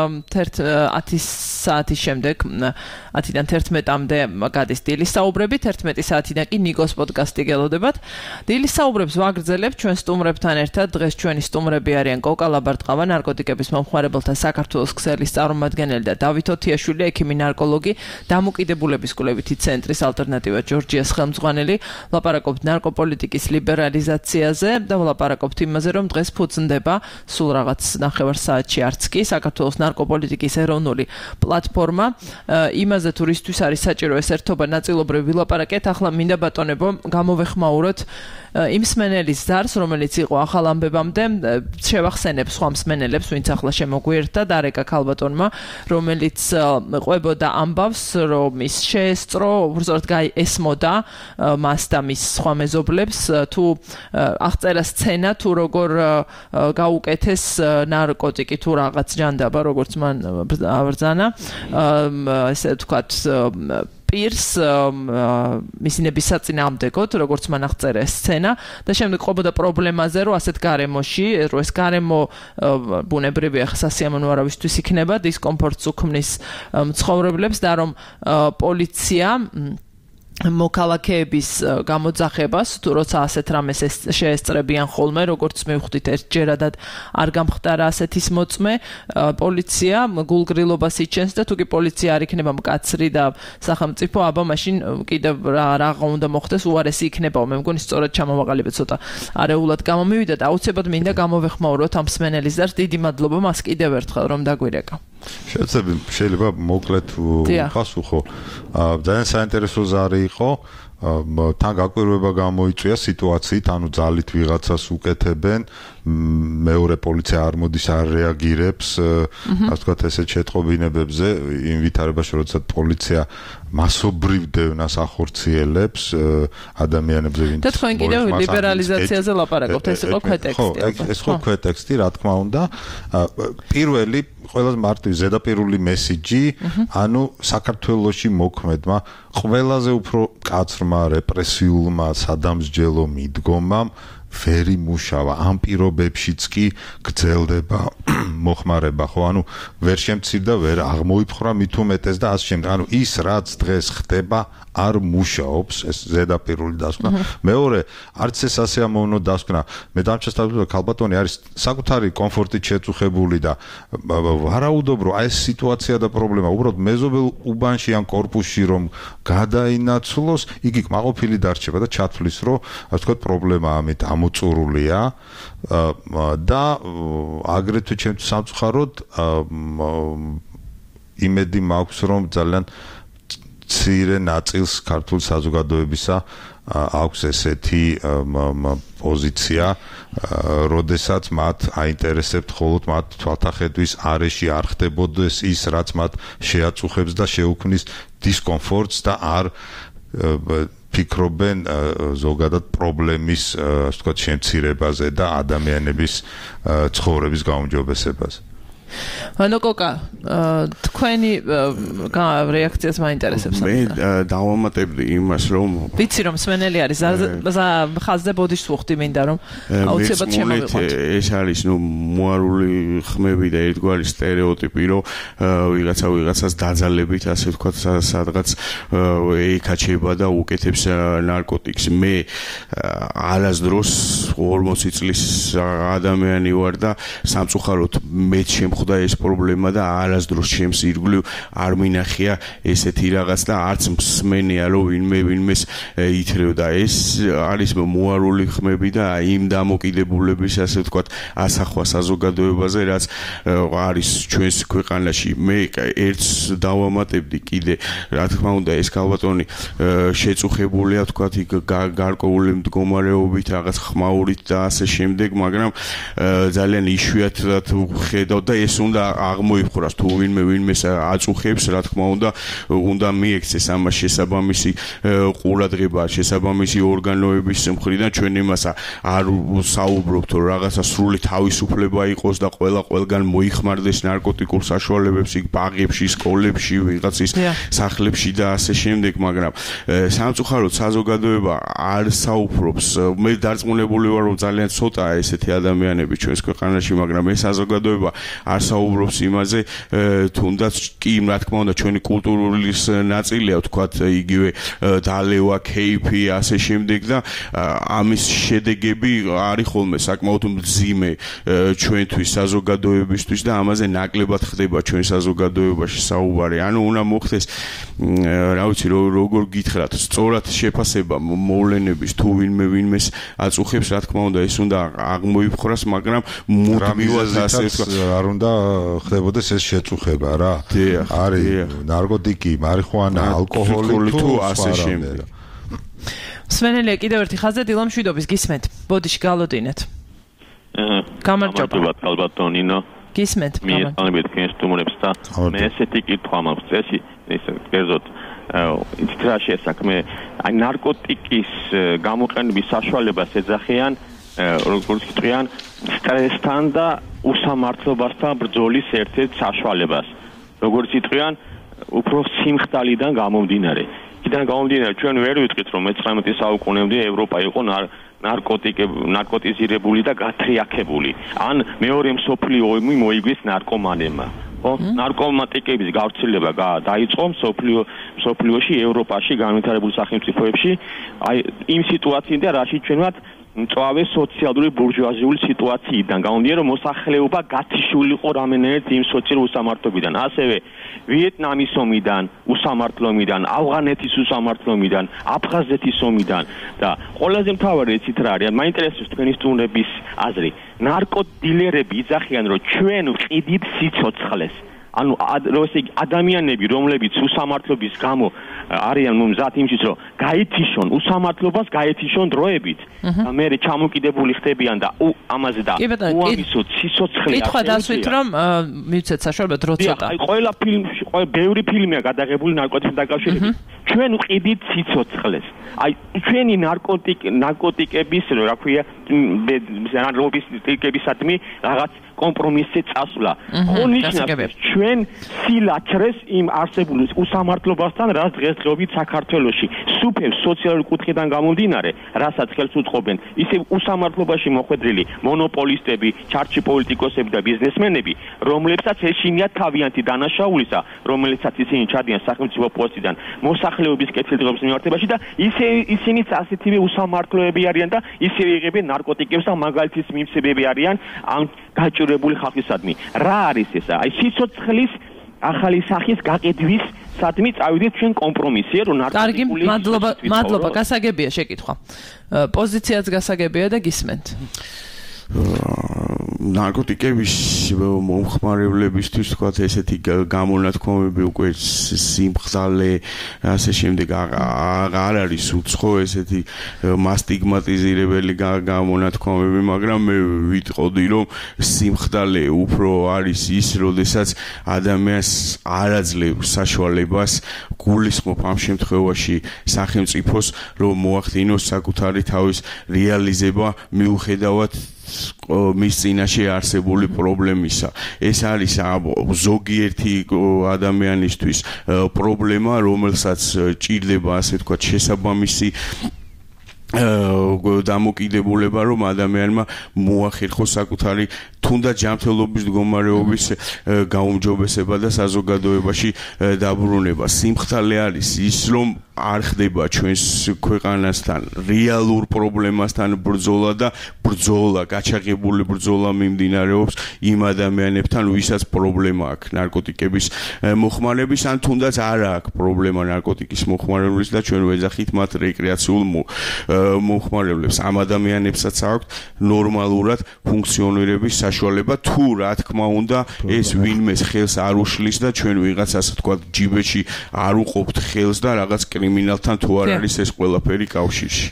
ათი საათის შემდეგ, ათიდან თერთმეტამდე გადის დილის საუბრებით, თერთმეტი საათიდან კი ნიკოს პოდკასტი გელოდებათ. დილის საუბრებს ვაგრძელებთ ჩვენ სტუმრებთან ერთად. დღეს ჩვენი სტუმრები არიან კოკა ლაბარტყავა, ნარკოტიკების მომხმარებელთა საქართველოს ქსელის წარმომადგენელი და დავით ოთიაშვილი, ექიმი ნარკოლოგი, დამოკიდებულების კვლევითი ცენტრის ალტერნატივა ჯორჯიას ხელმძღვანელი. ლაპარაკობთ ნარკოპოლიტიკის ლიბერალიზაციაზე და ვლაპარაკობთ იმაზე, რომ დღეს ფუძნდება სულ რაღაც ნახევარ საათში არც კი საქართველოს ნარკოპოლიტიკის ეროვნული პლატფორმა. იმაზე თუ რისთვის არის საჭირო ეს ერთობა ნაწილობრივ ვილაპარაკეთ. ახლა მინდა ბატონებო გამოვეხმაუროთ იმ მსმენელის ზარს, რომელიც იყო ახალ ამბებამდე, შევახსენებ სხვა მსმენელებს, ვინც ახლა შემოგვიერთდა, დარეკა ქალბატონმა, რომელიც ყვებოდა ამბავს, რომ ის შეესწრო, უბრალოდ გაესმოდა მას და მის სხვა მეზობლებს, თუ აღწერა სცენა, თუ როგორ გაუკეთეს ნარკოტიკი, თუ რაღაც ჯანდაბა, როგორც მან აბრძანა, ესე ვთქვათ, პირს მისინების საწინააღმდეგოდ, როგორც მან აღწერა ეს სცენა და შემდეგ ყვებოდა პრობლემაზე, რომ ასეთ გარემოში, რომ ეს გარემო ბუნებრივია, სასიამოვნო არავისთვის იქნება, დისკომფორტს უქმნის მცხოვრებლებს და რომ პოლიცია მოქალაქეების გამოძახებას, თუ როცა ასეთ რამეს შეესწრებიან ხოლმე, როგორც მივხვდით ერთჯერადად არ გამხდარა ასეთის მოწმე, პოლიცია გულგრილობას იჩენს და თუ კი პოლიცია არ იქნება მკაცრი და სახელმწიფო, აბა მაშინ კიდევ რაღა უნდა მოხდეს, უარესი იქნება. მე მგონი სწორად ჩამოვაყალიბეთ, ცოტა არეულად გამომივიდა და აუცილებლად მინდა გამოვეხმაუროთ ამ მსმენელის ზარს. დიდი მადლობა მას კიდევ ერთხელ, რომ დაგვირეკა. შეიძლება მოკლედ პასუხო. ძალიან საინტერესო ზარი იყო. თან გაკვირვება გამოიწვია სიტუაციით, ანუ ძალით ვიღაცას უკეთებენ მეორე პოლიცია არ მოდის არ რეაგირებს ასე ვთქვათ ესეთ შეტყობინებებზე იმ ვითარებაში როცა პოლიცია მასობრივ დევნას ახორციელებს ადამიანებზე ვინც და თქვენ კიდევ ლიბერალიზაციაზე ლაპარაკობთ ეს იყო ქვეტექსტი ხო ეს ხო ქვეტექსტი რა თქმა უნდა პირველი ყველაზე მარტივი ზედაპირული მესიჯი ანუ საქართველოში მოქმედმა ყველაზე უფრო კაცრმა რეპრესიულმა სადამსჯელო მიდგომამ ვერ იმუშავა ამ პირობებშიც კი გრძელდება მოხმარება ხო ანუ ვერ შემცირდა ვერ აღმოიფხრა მით უმეტეს და ასე შემდეგ ანუ ის რაც დღეს ხდება არ მუშაობს ეს ზედაპირული დასკვნა მეორე არც ეს ასე ამოვნო დასკვნა მე დამჩნევ ქალბატონი არის საკუთარი კომფორტით შეწუხებული და ვარაუდობ რომ აი ეს სიტუაცია და პრობლემა უბრალოდ მეზობელ უბანში ან კორპუსში რომ გადაინაცვლოს იგი კმაყოფილი დარჩება და ჩათვლის რომ ასე ვთქვათ პრობლემა ამით ამოწურულია და აგრეთვე ჩემთვის სამწუხაროდ იმედი მაქვს რომ ძალიან ცირე ნაწილს ქართულ საზოგადოებისა აქვს ესეთი პოზიცია, როდესაც მათ აინტერესებთ მხოლოდ მათ თვალთახედვის არეში არ ხდებოდეს ის, რაც მათ შეაწუხებს და შეუქმნის დისკომფორტს და არ ფიქრობენ ზოგადად პრობლემის, ასე ვთქვათ, შემცირებაზე და ადამიანების ცხოვრების გაუმჯობესებაზე. ანუ კოკა, თქვენი რეაქციაც მაინტერესებს. მე დავამატებდი იმას, რომ ვიცი რომ სმენელი არის, ხაზზე ბოდიშს ვუხდი მინდა რომ აუცილებლად შემოვიყვანოთ. ეს არის ნუ მოარული ხმები და ერთგვარი სტერეოტიპი, რომ ვიღაცა ვიღაცას დაძალებით, ასე ვთქვათ, სადღაც ეკაჩება და უკეთებს ნარკოტიკს. მე არასდროს ორმოცი წლის ადამიანი ვარ და სამწუხაროდ მეც ხვდა ეს პრობლემა და არასდროს ჩემს ირგვლივ არ მინახია ესეთი რაღაც და არც მსმენია რომ ვინმე ვინმეს ითრევდა ეს არის მოარული ხმები და იმ დამოკიდებულების ასე ვთქვათ ასახვა საზოგადოებაზე რაც არის ჩვენს ქვეყანაში მე ერთს დავამატებდი კიდე რა თქმა უნდა ეს ქალბატონი შეწუხებულია ვთქვათ იქ გარკვეული მდგომარეობით რაღაც ხმაურით და ასე შემდეგ მაგრამ ძალიან იშვიათად ხედავ და ეს უნდა აღმოიფხვრას თუ ვინმე ვინმეს აწუხებს რა თქმა უნდა უნდა მიექცეს ამას შესაბამისი ყურადღება შესაბამისი ორგანოების მხრიდან ჩვენ იმას არ საუბრობთ რომ რაღაცა სრული თავისუფლება იყოს და ყველა ყველგან მოიხმარდეს ნარკოტიკულ საშუალებებს იქ ბაღებში სკოლებში ვიღაცის სახლებში და ასე შემდეგ მაგრამ სამწუხაროდ საზოგადოება არ საუბრობს მე დარწმუნებული ვარ რომ ძალიან ცოტაა ესეთი ადამიანები ჩვენს ქვეყანაში მაგრამ ეს საზოგადოება არ საუბრობს იმაზე, თუნდაც კი რა თქმა უნდა ჩვენი კულტურული ნაწილია, ვთქვათ, იგივე დალევა, кейფი, ასე შემდეგ და ამის შედეგები არის ხოლმე საკმაოდ მძიმე ჩვენთვის საზოგადოებისთვის და ამაზე ნაკლებად ხდება ჩვენ საზოგადოებაში საუბარი. ანუ უნდა მოხდეს, რა ვიცი, როგორ გითხრათ, სწორად შეფასება მოვლენების თუ ვინმე ვინმეს აწუხებს, რა თქმა უნდა, ეს უნდა აღმოიფხვრას, მაგრამ მუდმივად ასე ვთქვათ არ უნდა ხდებოდეს ეს შეწუხება რა. არის ნარკოტიკი, მარიხუანა, ალკოჰოლი თუ ასე შემდეგ. სვენელია კიდევ ერთი ხაზზე დილამ შვიდობის გისმენთ. ბოდიში გალოდინეთ. გამარჯობა. ალბათონინო. გისმენთ. მიესალმებით თქვენს სტუმრებს და მე ესეთი კითხვა მაქვს წესი, ესე კერძოდ იცით რა შესაქმე, აი ნარკოტიკის გამოყენების საშუალებას ეძახიან როგორც ვიტყვიან სტრესთან და უსამართლობასთან ბრძოლის ერთ-ერთ საშუალებას. როგორც ვიტყვიან, უფრო სიმხდალიდან გამომდინარე. იქიდან გამომდინარე, ჩვენ ვერ ვიტყვით, რომ მეცხრამეტე საუკუნემდე ევროპა იყო ნარკოტიზირებული და გათრიაქებული. ან მეორე მსოფლიო ომი მოიგვის ნარკომანებმა. ხო? ნარკომატიკების გავრცელება დაიწყო მსოფლიო მსოფლიოში, ევროპაში, განვითარებულ სახელმწიფოებში, აი იმ სიტუაციიდან, რაში ჩვენ ვართ მწვავე სოციალური ბურჟუაზიული სიტუაციიდან გამომდინარე რომ მოსახლეობა გათიშული იყო რამენერთ იმ სოციალურ უსამართლობიდან ასევე ვიეტნამის ომიდან უსამართლობიდან ავღანეთის უსამართლობიდან აფხაზეთის ომიდან და ყველაზე მთავარი იცით რა არის მაინტერესებს თქვენი სტუმრების აზრი ნარკოდილერები იძახიან რომ ჩვენ ვყიდით სიცოცხლეს ანუ ესე იგი ადამიანები რომლებიც უსამართლობის გამო არიან მომზად იმისთვის რომ გაეთიშონ უსამართლობას გაეთიშონ დროებით და მე ჩამოკიდებული ხდებიან და ამაზე და უამისოდ სიცოცხლე კითხვა დასვით რომ მივცეთ საშუალება დრო ცოტა აი ყველა ფილმში ყველა ბევრი ფილმია გადაღებული ნარკოტიკთან დაკავშირებით ჩვენ ვყიდით სიცოცხლეს აი ჩვენი ნარკოტიკ ნარკოტიკების რა ქვია ლობისტიკებისადმი რაღაც კომპრომისზე წასვლა. ხო ნიშნავს ჩვენ სილაჩრეს იმ არსებულ უსამართლობასთან, რაც დღესდღეობით საქართველოში სუფევს სოციალური კუთხიდან გამომდინარე, რასაც ხელს უწყობენ, ისე უსამართლობაში მოხვედრილი მონოპოლისტები, ჩარჩი პოლიტიკოსები და ბიზნესმენები, რომლებსაც ეშინიათ თავიანთი დანაშაულისა, რომელიცაც ისინი ჩადიან სახელმწიფო პოსტიდან მოსახლეობის კეთილდღეობის მიმართებაში და ისე ისინიც ასეთივე უსამართლოები არიან და ისე იღებენ ნარკოტიკებს და მაგალითის მიმცემები არიან ამ გაჭირებული ხალხისადმი. რა არის ესა? აი სიცოცხლის ახალი სახის გაყიდვის სადმი წავიდეთ ჩვენ კომპრომისზე, რომ ნარკოტიკული კარგი, მადლობა, მადლობა, გასაგებია შეკითხვა. პოზიციაც გასაგებია და გისმენთ. ნარკოტიკების მომხმარებლებისთვის თქვათ ესეთი გამონათქვამები უკვე სიმხდალე ასე შემდეგ აღარ არის უცხო ესეთი მასტიგმატიზირებელი გამონათქვამები, მაგრამ მე ვიტყოდი რომ სიმხდალე უფრო არის ის, როდესაც ადამიანს არ აძლევს საშუალებას გულისხმობ ამ შემთხვევაში სახელმწიფოს რომ მოახდინოს საკუთარი თავის რეალიზება მიუხედავად მის წინაშე არსებული პრობლემისა. ეს არის ზოგიერთი ადამიანისთვის პრობლემა, რომელსაც ჭირდება ასე ვთქვათ შესაბამისი დამოკიდებულება, რომ ადამიანმა მოახერხოს საკუთარი თუნდაც ჯანმრთელობის მდგომარეობის გაუმჯობესება და საზოგადოებაში დაბრუნება. სიმხდალე არის ის, რომ არ ხდება ჩვენს ქვეყანასთან რეალურ პრობლემასთან ბრძოლა და ბრძოლა, გაჩაღებული ბრძოლა მიმდინარეობს იმ ადამიანებთან, ვისაც პრობლემა აქვს ნარკოტიკების მოხმარების, ან თუნდაც არ აქვს პრობლემა ნარკოტიკის მოხმარების და ჩვენ ვეძახით მათ რეკრეაციულ მოხმარებლებს. ამ ადამიანებსაც აქვს ნორმალურად ფუნქციონირების საშუალება, თუ რა თქმა უნდა ეს ვინმეს ხელს არ უშლის და ჩვენ ვიღაც ასე ვთქვათ ჯიბეში არ უყოფთ ხელს და რაღაც კრიმინალთან თუ არ არის ეს ყველაფერი კავშირში.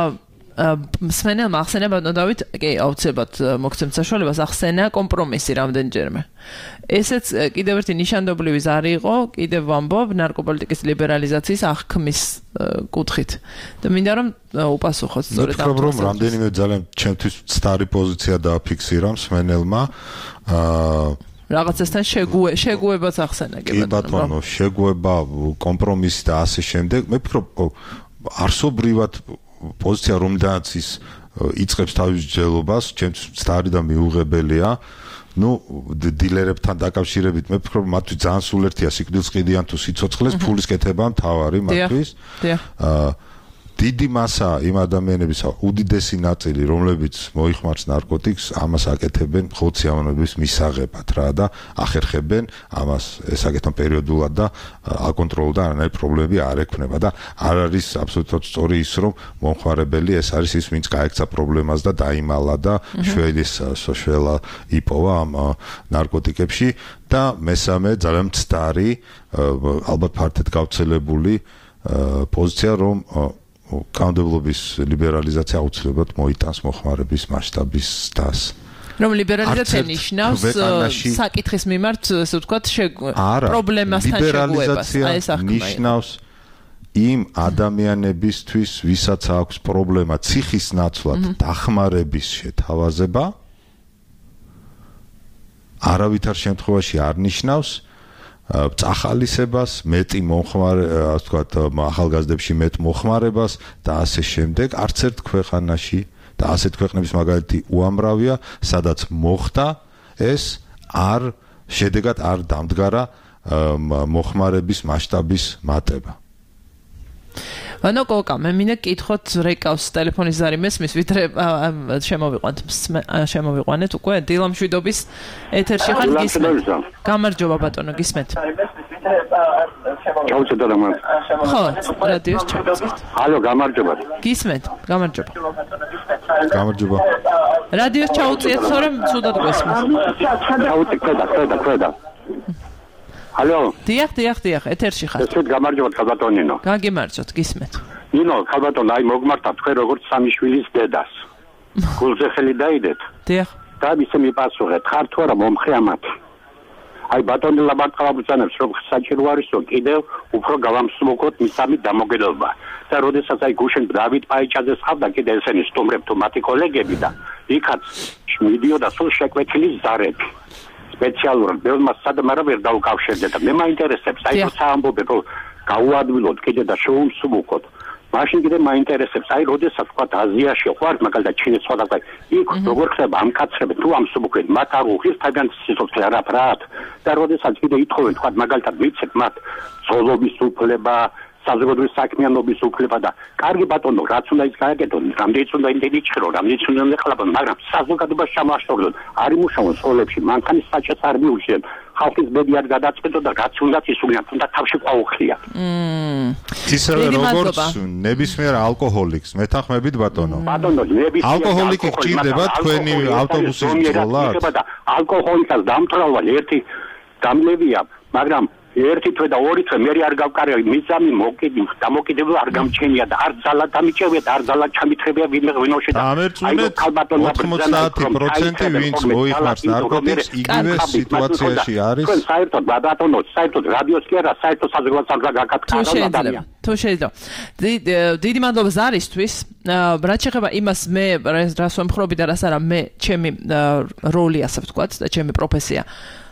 მსმენელმა ახსენა ბატონო დავით, კი, აუცილებლად მოგცემთ საშუალებას ახსენა კომპრომისი რამდენჯერმე. ესეც კიდევ ერთი ნიშანდობლივი ზარი იყო, კიდევ ვამბობ ნარკოპოლიტიკის ლიბერალიზაციის აღქმის კუთხით. და მინდა რომ უპასუხოთ სწორედ ამ. ვფიქრობ რომ რამდენიმე ძალიან ჩემთვის მცდარი პოზიცია დააფიქსირა მსმენელმა. აა რაღაცასთან შეგუე შეგუებაც ახსენა კი ბატონო. კი ბატონო, შეგუება, კომპრომისი და ასე შემდეგ. მე ვფიქრობ არსობრივად პოზიცია რომლიდანაც ის იწყებს თავის ჯელობას, ჩემთვის მცდარი და მიუღებელია. ნუ დილერებთან დაკავშირებით მე ვფიქრობ მათთვის ძალიან სულერთია სიკვდილს ყიდიან თუ სიცოცხლეს, ფულის კეთება მთავარი მათთვის. აა დიდი მასა იმ ადამიანების უდიდესი ნაწილი, რომლებიც მოიხმარს ნარკოტიკს, ამას აკეთებენ მხოლოდ სიამოვნების მისაღებად რა და ახერხებენ ამას ესაკეთონ პერიოდულად და აკონტროლო და არანაირი პრობლემები არ ექნება და არ არის აბსოლუტურად სწორი ის, რომ მომხმარებელი ეს არის ის, ვინც გაექცა პრობლემას და დაიმალა და შვედის სოშველა იპოვა ამ ნარკოტიკებში და მესამე ძალიან მცდარი, ალბათ ფართედ გავრცელებული პოზიცია, რომ კანონმდებლობის ლიბერალიზაცია აუცილებლად მოიტანს მოხმარების მასშტაბის დას. რომ ლიბერალიზაცია ნიშნავს საკითხის მიმართ, ასე ვთქვათ, პრობლემასთან შეგუებას. აი ეს აღქმა ნიშნავს იმ ადამიანებისთვის, ვისაც აქვს პრობლემა ციხის ნაცვლად დახმარების შეთავაზება, არავითარ შემთხვევაში არ ნიშნავს წახალისებას, მეტი მომხმარე, ასე ვთქვათ, ახალგაზრდებში მეტ მოხმარებას და ასე შემდეგ. არც ერთ ქვეყანაში და ასეთ ქვეყნების მაგალითი უამრავია, სადაც მოხდა ეს არ შედეგად არ დამდგარა მოხმარების მასშტაბის მატება. ანუ კოკა, მე მინდა კითხოთ რეკავს ტელეფონის ზარი მესმის, ვიდრე შემოვიყვანთ, შემოვიყვანეთ უკვე დილამშვიდობის ეთერში ხარ გისმენთ. გამარჯობა ბატონო, გისმენთ. ჩაუწევდა რა მას. ხო, რადიოს ჩაუწევთ. ალო, გამარჯობა. გისმენთ, გამარჯობა. გამარჯობა. რადიოს ჩაუწიეთ, თორემ ცუდად გვესმის. ჩაუწი, ქვედა, ქვედა, ქვედა. ალო დიახ დიახ დიახ ეთერში ხარ ესეთ გამარჯობა ხალბატონინო გაგიმარჯოთ გისმენთ ნინო ხალბატონ აი მოგმართა თქვენ როგორც სამი შვილის დედას გულზე ხელი დაიდეთ დიახ და ისე მიპასუხეთ ხარ თუ არა მომხრე ამათ აი ბატონი ლაბარტყავაბრძანებს რომ საჭირო არის რომ კიდევ უფრო გავამსუბუქოთ მისამი დამოუკიდებლობა და როდესაც აი გუშინ დავით პაიჭაძე ხავდა კიდე ესენი სტუმრებ თუ მათი კოლეგები და იქაც მიდიოდა სულ შეკვეთილი ზარები სპეციალურად ბევრმა სადმარა ვერ დაუკავშირდეთ და მე მაინტერესებს აი თუ საამბობენ რომ გაუადვილოთ კიდე და შევუმსუბუქოთ მაშინ კიდე მაინტერესებს აი როდესაც თქვა აზიაში ხوار მაგალითად ჩინეთს სხვადასხვა იქ როგორ ხდება ამ კაცრები თუ ამსუბუქებენ მათ არ უხის თაგან სიცოცხლე არაფრად და როდესაც კიდე ითხოვენ თქვა მაგალითად მიცეთ მათ ზოლობის უფლება საზოგადოების საქმიანობის უფლება და კარგი ბატონო რაც უნდა ის გააკეთონ რამდენიც უნდა იმდენი ჩხერო რამდენიც უნდა ხლაბან მაგრამ საზოგადოებას ჩამოაშორდონ არ იმუშაონ სკოლებში მანქანის საჭეს არ მიუშვენ ხალხის ბედი არ გადაწყვეტო და რაც უნდა ისუნიან თუნდა თავში ყვაუხლია მმ ისევე როგორც ნებისმიერ ალკოჰოლიკს მეთანხმებით ბატონო ბატონო ნებისმიერ ალკოჰოლიკი გჭირდება თქვენი ავტობუსის ბრძოლად ალკოჰოლიკას დამტვრალვა ერთი დამლევია მაგრამ ერთი თვე და ორი თვე მე არ გავკარია მისამი მოკიდი დამოკიდებლობა არ გამჩენია და არ ძალა დამიჭევია და არ ძალა ჩამითრებია ვინმე ღვინოში და აი ხალბატონო ოცდაათი პროცენტი ვინც მოიხმარს ნარკოტიკს იგივე სიტუაციაში არის თქვენ საერთოდ ბატონო საერთოდ რადიოს კი არა საერთოდ საზოგადოებას გაკეთდა ადამიანი თუ შეიძლება დიდი მადლობა ზარისთვის რაც შეეხება იმას მე რას ვემხრობი და რას არა მე ჩემი როლი ასე ვთქვათ და ჩემი პროფესია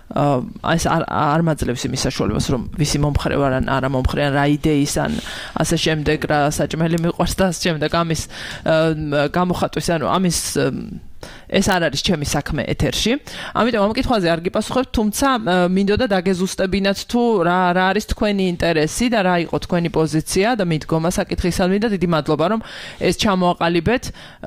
აი ეს არ მაძლევს იმის საშუალებას რომ ვისი მომხრე ვარ ან არა მომხრე ან რა იდეის ან ასე შემდეგ რა საჭმელი მიყვარს და ასე შემდეგ ამის გამოხატვის ანუ ამის ეს არ არის ჩემი საქმე ეთერში ამიტომ ამ კითხვაზე არ გიპასუხებ თუმცა მინდოდა დაგეზუსტებინათ თუ რა რა არის თქვენი ინტერესი და რა იყო თქვენი პოზიცია და მიდგომა საკითხისადმი და დიდი მადლობა რომ ეს ჩამოაყალიბეთ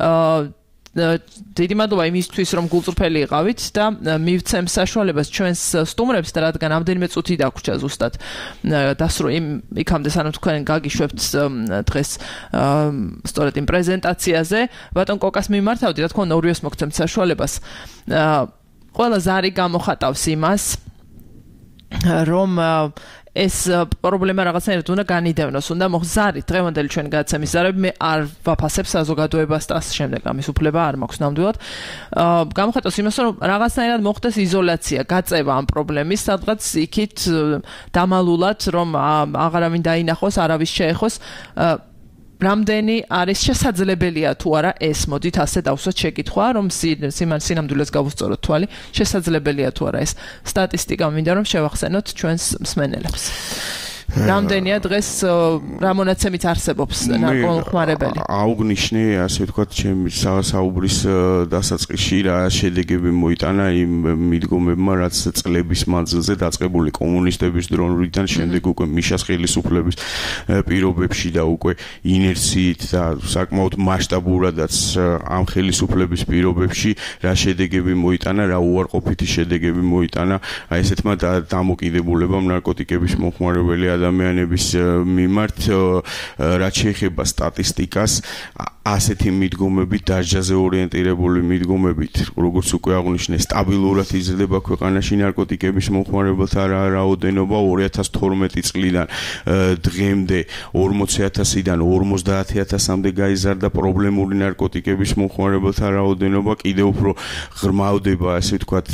დიდი მადლობა იმისთვის რომ გულწრფელი იყავით და მივცემ საშუალებას ჩვენს სტუმრებს და რადგან ამდენიმე წუთი დაგვრჩა ზუსტად დასრო იმ იქამდე სანამ თქვენ გაგიშვებთ დღეს სწორედ იმ პრეზენტაციაზე ბატონ კოკას მიმართავდი რა თქმა უნდა ორივეს მოგცემთ საშუალებას ყველა ზარი გამოხატავს იმას რომ ეს პრობლემა რაღაცნაირად უნდა განიდევნოს, უნდა მოხზარით დღევანდელი ჩვენი გადაცემის ზარები მე არ ვაფასებ საზოგადოებას და ამ შემდეგ ამის უფლება არ მაქვს ნამდვილად. გამოხატავს იმას, რომ რაღაცნაირად მოხდეს იზოლაცია, გაწევა ამ პრობლემის, სადღაც იქით დამალულად, რომ აღარავინ დაინახოს, არავის შეეხოს. რამდენი არის შესაძლებელია თუ არა ეს მოდით ასე დავსვათ შეკითხვა რომ სიმან სინამდვილეს გავუსწოროთ თვალი შესაძლებელია თუ არა ეს სტატისტიკა მინდა რომ შევახსენოთ ჩვენს მსმენელებს რამდენია დღეს რა მონაცემით არსებობს ნარკომხმარებელი აუგნიშნე ასე ვთქვათ ჩემი საუბრის დასაწყისში რა შედეგები მოიტანა იმ მიდგომებმა რაც წლების მანძილზე დაწყებული კომუნისტების დროინდან შემდეგ უკვე მიშას ხელისუფლების პირობებში და უკვე ინერციით და საკმაოდ მასშტაბურადაც ამ ხელისუფლების პირობებში რა შედეგები მოიტანა რა უარყოფითი შედეგები მოიტანა აი ესეთმა დამოკიდებულებამ ნარკოტიკების მოხმარებელი ადამიანების მიმართ რაც შეეხება სტატისტიკას ასეთი მიდგომებით დარჯაზე ორიენტირებული მიდგომებით როგორც უკვე აღვნიშნე სტაბილურად იზრდება ქვეყანაში ნარკოტიკების მომხმარებელთა რაოდენობა ორი ათას თორმეტი წლიდან დღემდე ორმოცი ათასიდან ორმოცდაათი ათასამდე გაიზარდა პრობლემური ნარკოტიკების მომხმარებელთა რაოდენობა კიდევ უფრო ღრმავდება ასე ვთქვათ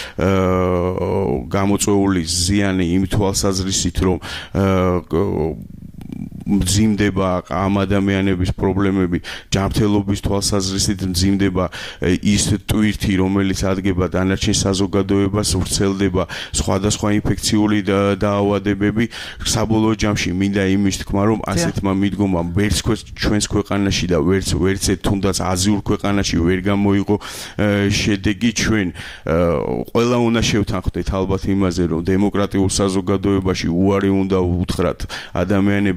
გამოწვეული ზიანი იმ თვალსაზრისით რომ მძიმდება ამ ადამიანების პრობლემები ჯანმრთელობის თვალსაზრისით მძიმდება ის ტვირთი რომელიც ადგება დანარჩენ საზოგადოებას ვრცელდება სხვადასხვა ინფექციური დაავადებები საბოლოო ჯამში მინდა იმის თქმა რომ ასეთმა მიდგომამ ვერც ჩვენს ქვეყანაში და ვერც ვერცეთ თუნდაც აზიურ ქვეყანაში ვერ გამოიღო შედეგი ჩვენ ყველა უნდა შევთანხმდეთ ალბათ იმაზე რომ დემოკრატიულ საზოგადოებაში უარი უნდა უთხრათ ადამიანების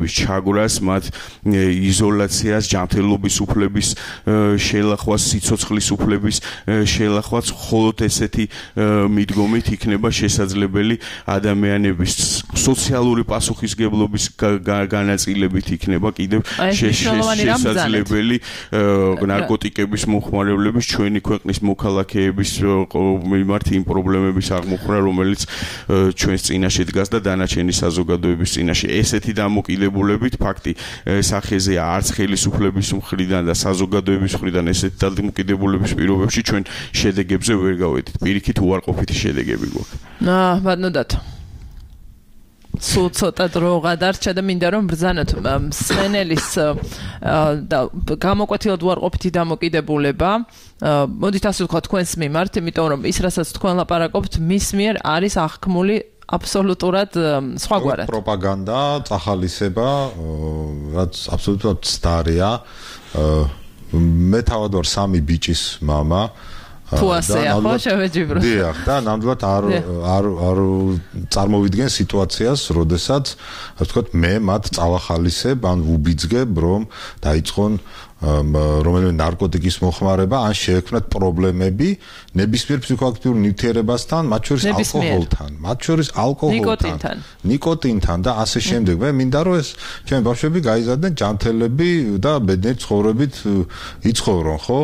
საგრას, მათ იზოლაციას, ჯანმრთელობის უფლების შელახვას, სიცოცხლის უფლების შელახვას, მხოლოდ ესეთი მიდგომით იქნება შესაძლებელი ადამიანების სოციალური პასუხისგებლობის განაწილებით იქნება კიდევ შესაძლებელი ნარკოტიკების მომხმარებლების ჩვენი ქვეყნის მოქალაქეების მიმართ იმ პრობლემების აღმოფხვრა, რომელიც ჩვენს წინაშე დგას და დანარჩენი საზოგადოების წინაშე. ესეთი დამოკიდებულებით ფაქტი სახეზეა არც ხელისუფლების მხრიდან და საზოგადოების მხრიდან ესეთი დამოკიდებულების პირობებში ჩვენ შედეგებზე ვერ გავედით. პირიქით უარყოფითი შედეგები გვაქვს. აა, ბატონო სულ ცოტა დრო გადარჩა და მინდა რომ ბრძანოთ სვენელის გამოკვეთილად უარყოფითი დამოკიდებულება. მოდით ასე ვთქვა თქვენს მიმართ, იმიტომ რომ ის რასაც თქვენ ლაპარაკობთ, მის მიერ არის აღქმული აბსოლუტურად სხვაგვარად. პროპაგანდა, წახალისება, რაც აბსოლუტურად ცდარია. მე თავად ვარ სამი ბიჭის მამა. თუ ასეა, ხო შევეჯიბროთ. დიახ, და ნამდვილად არ არ არ წარმოვიდგენ სიტუაციას, როდესაც, ასე ვთქვათ, მე მათ წავახალისებ, ან ვუბიძგებ, რომ დაიწყონ რომელიმე ნარკოტიკის მოხმარება, ან შეექმნათ პრობლემები ნებისმიერ ფსიქოაქტიურ ნივთიერებასთან, მათ შორის ალკოჰოლთან, მათ შორის ალკოჰოლთან, ნიკოტინთან და ასე შემდეგ. მე მინდა რომ ეს ჩემი ბავშვები გაიზარდნენ ჯანმრთელები და ბედნიერი ცხოვრებით იცხოვრონ, ხო?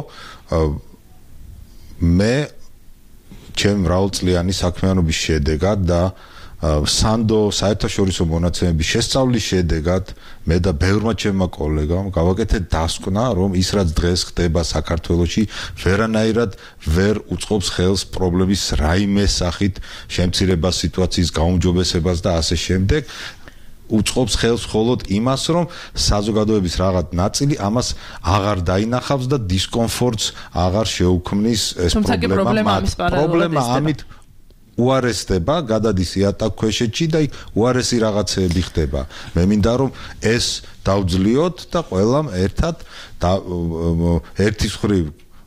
მე ჩემ მრავალწლიანი საქმიანობის შედეგად და სანდო საერთაშორისო მონაცემების შესწავლის შედეგად მე და ბევრმა ჩემმა კოლეგამ გავაკეთეთ დასკვნა, რომ ის რაც დღეს ხდება საქართველოში ვერანაირად ვერ უწყობს ხელს პრობლემის რაიმე სახით შემცირებას, სიტუაციის გაუმჯობესებას და ასე შემდეგ. უწყობს ხელს მხოლოდ იმას, რომ საზოგადოების რაღაც ნაწილი ამას აღარ დაინახავს და დისკომფორტს აღარ შეუქმნის ეს პრობლემა. პრობლემა ამით უარესდება, გადადის იატაკქვეშეთში და იქ უარესი რაღაცეები ხდება. მე მინდა რომ ეს დავძლიოთ და ყველამ ერთად და ერთის მხრივ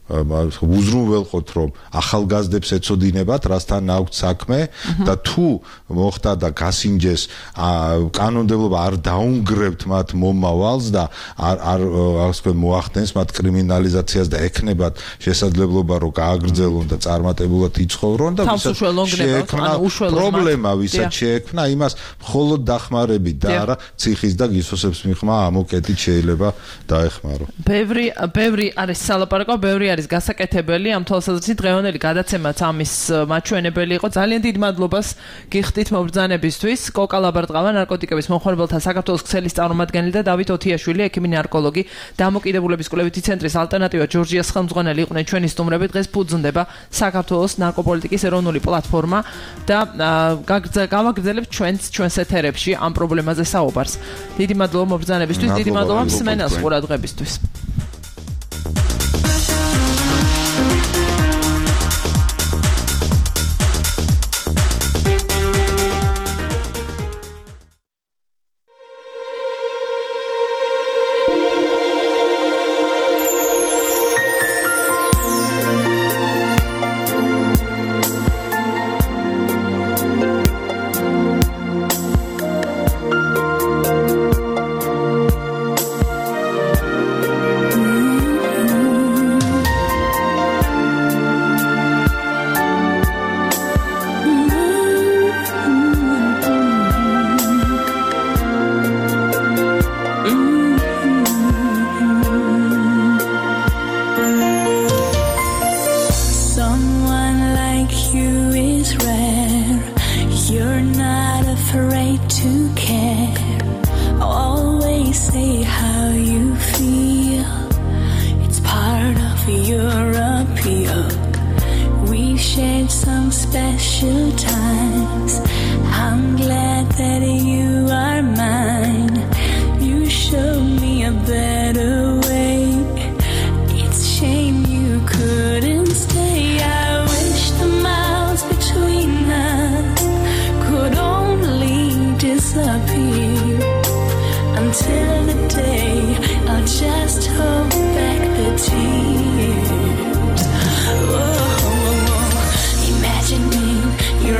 უზრუნველყოთ, რომ ახალგაზრდებს ეცოდინებათ, რასთან აქვთ საქმე და თუ მოხდა და გასინჯეს კანონმდებლობა არ დაუნგრევთ მათ მომავალს და არ არ ასე მოახდენს მათ კრიმინალიზაციას და ექნებათ შესაძლებლობა, რომ გააგრძელონ და წარმატებულად იცხოვრონ და შეექმნა პრობლემა, ვისაც შეექმნა, იმას მხოლოდ დახმარებით და არა ციხის და გისოსებს მიღმა ამოკეთით შეიძლება დაეხმარო. ბევრი ბევრი არის სალაპარაკო, ბევრი არის გასაკეთებელი, ამ თვალსაზრისით დღევანდელი გადაცემაც ამის მაჩვენებელი იყო. ძალიან დიდ მადლობას გიხდით მობრძანებისთვის. კოკა ლაბარტყავა, ნარკოტიკების მომხმარებელთა საქართველოს ქსელის წარმომადგენელი და დავით ოთიაშვილი, ექიმი ნარკოლოგი, დამოკიდებულების კვლევითი ცენტრის ალტერნატივა ჯორჯიას ხელმძღვანელი იყვნენ ჩვენი სტუმრები. დღეს ფუძნდება საქართველოს ნარკოპოლიტიკის ეროვნული პლატფორმა და გავაგრძელებთ ჩვენს ჩვენს ეთერებში ამ პრობლემაზე საუბარს. დიდი მადლობა მობრძანებისთვის, დიდი მადლობა მსმენელს ყურადღებისთვის.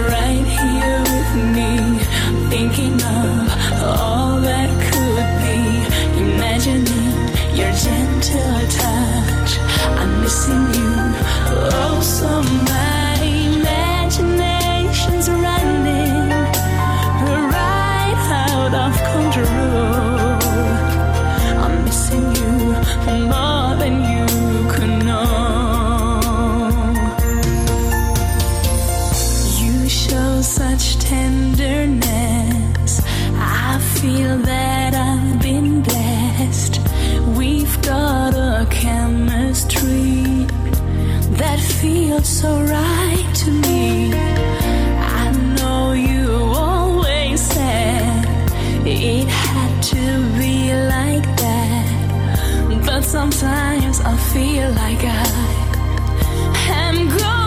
Thinking of all that could be. been blessed. We've got a chemistry that feels so right to me. I know you always said it had to be like that, but sometimes I feel like I am gone.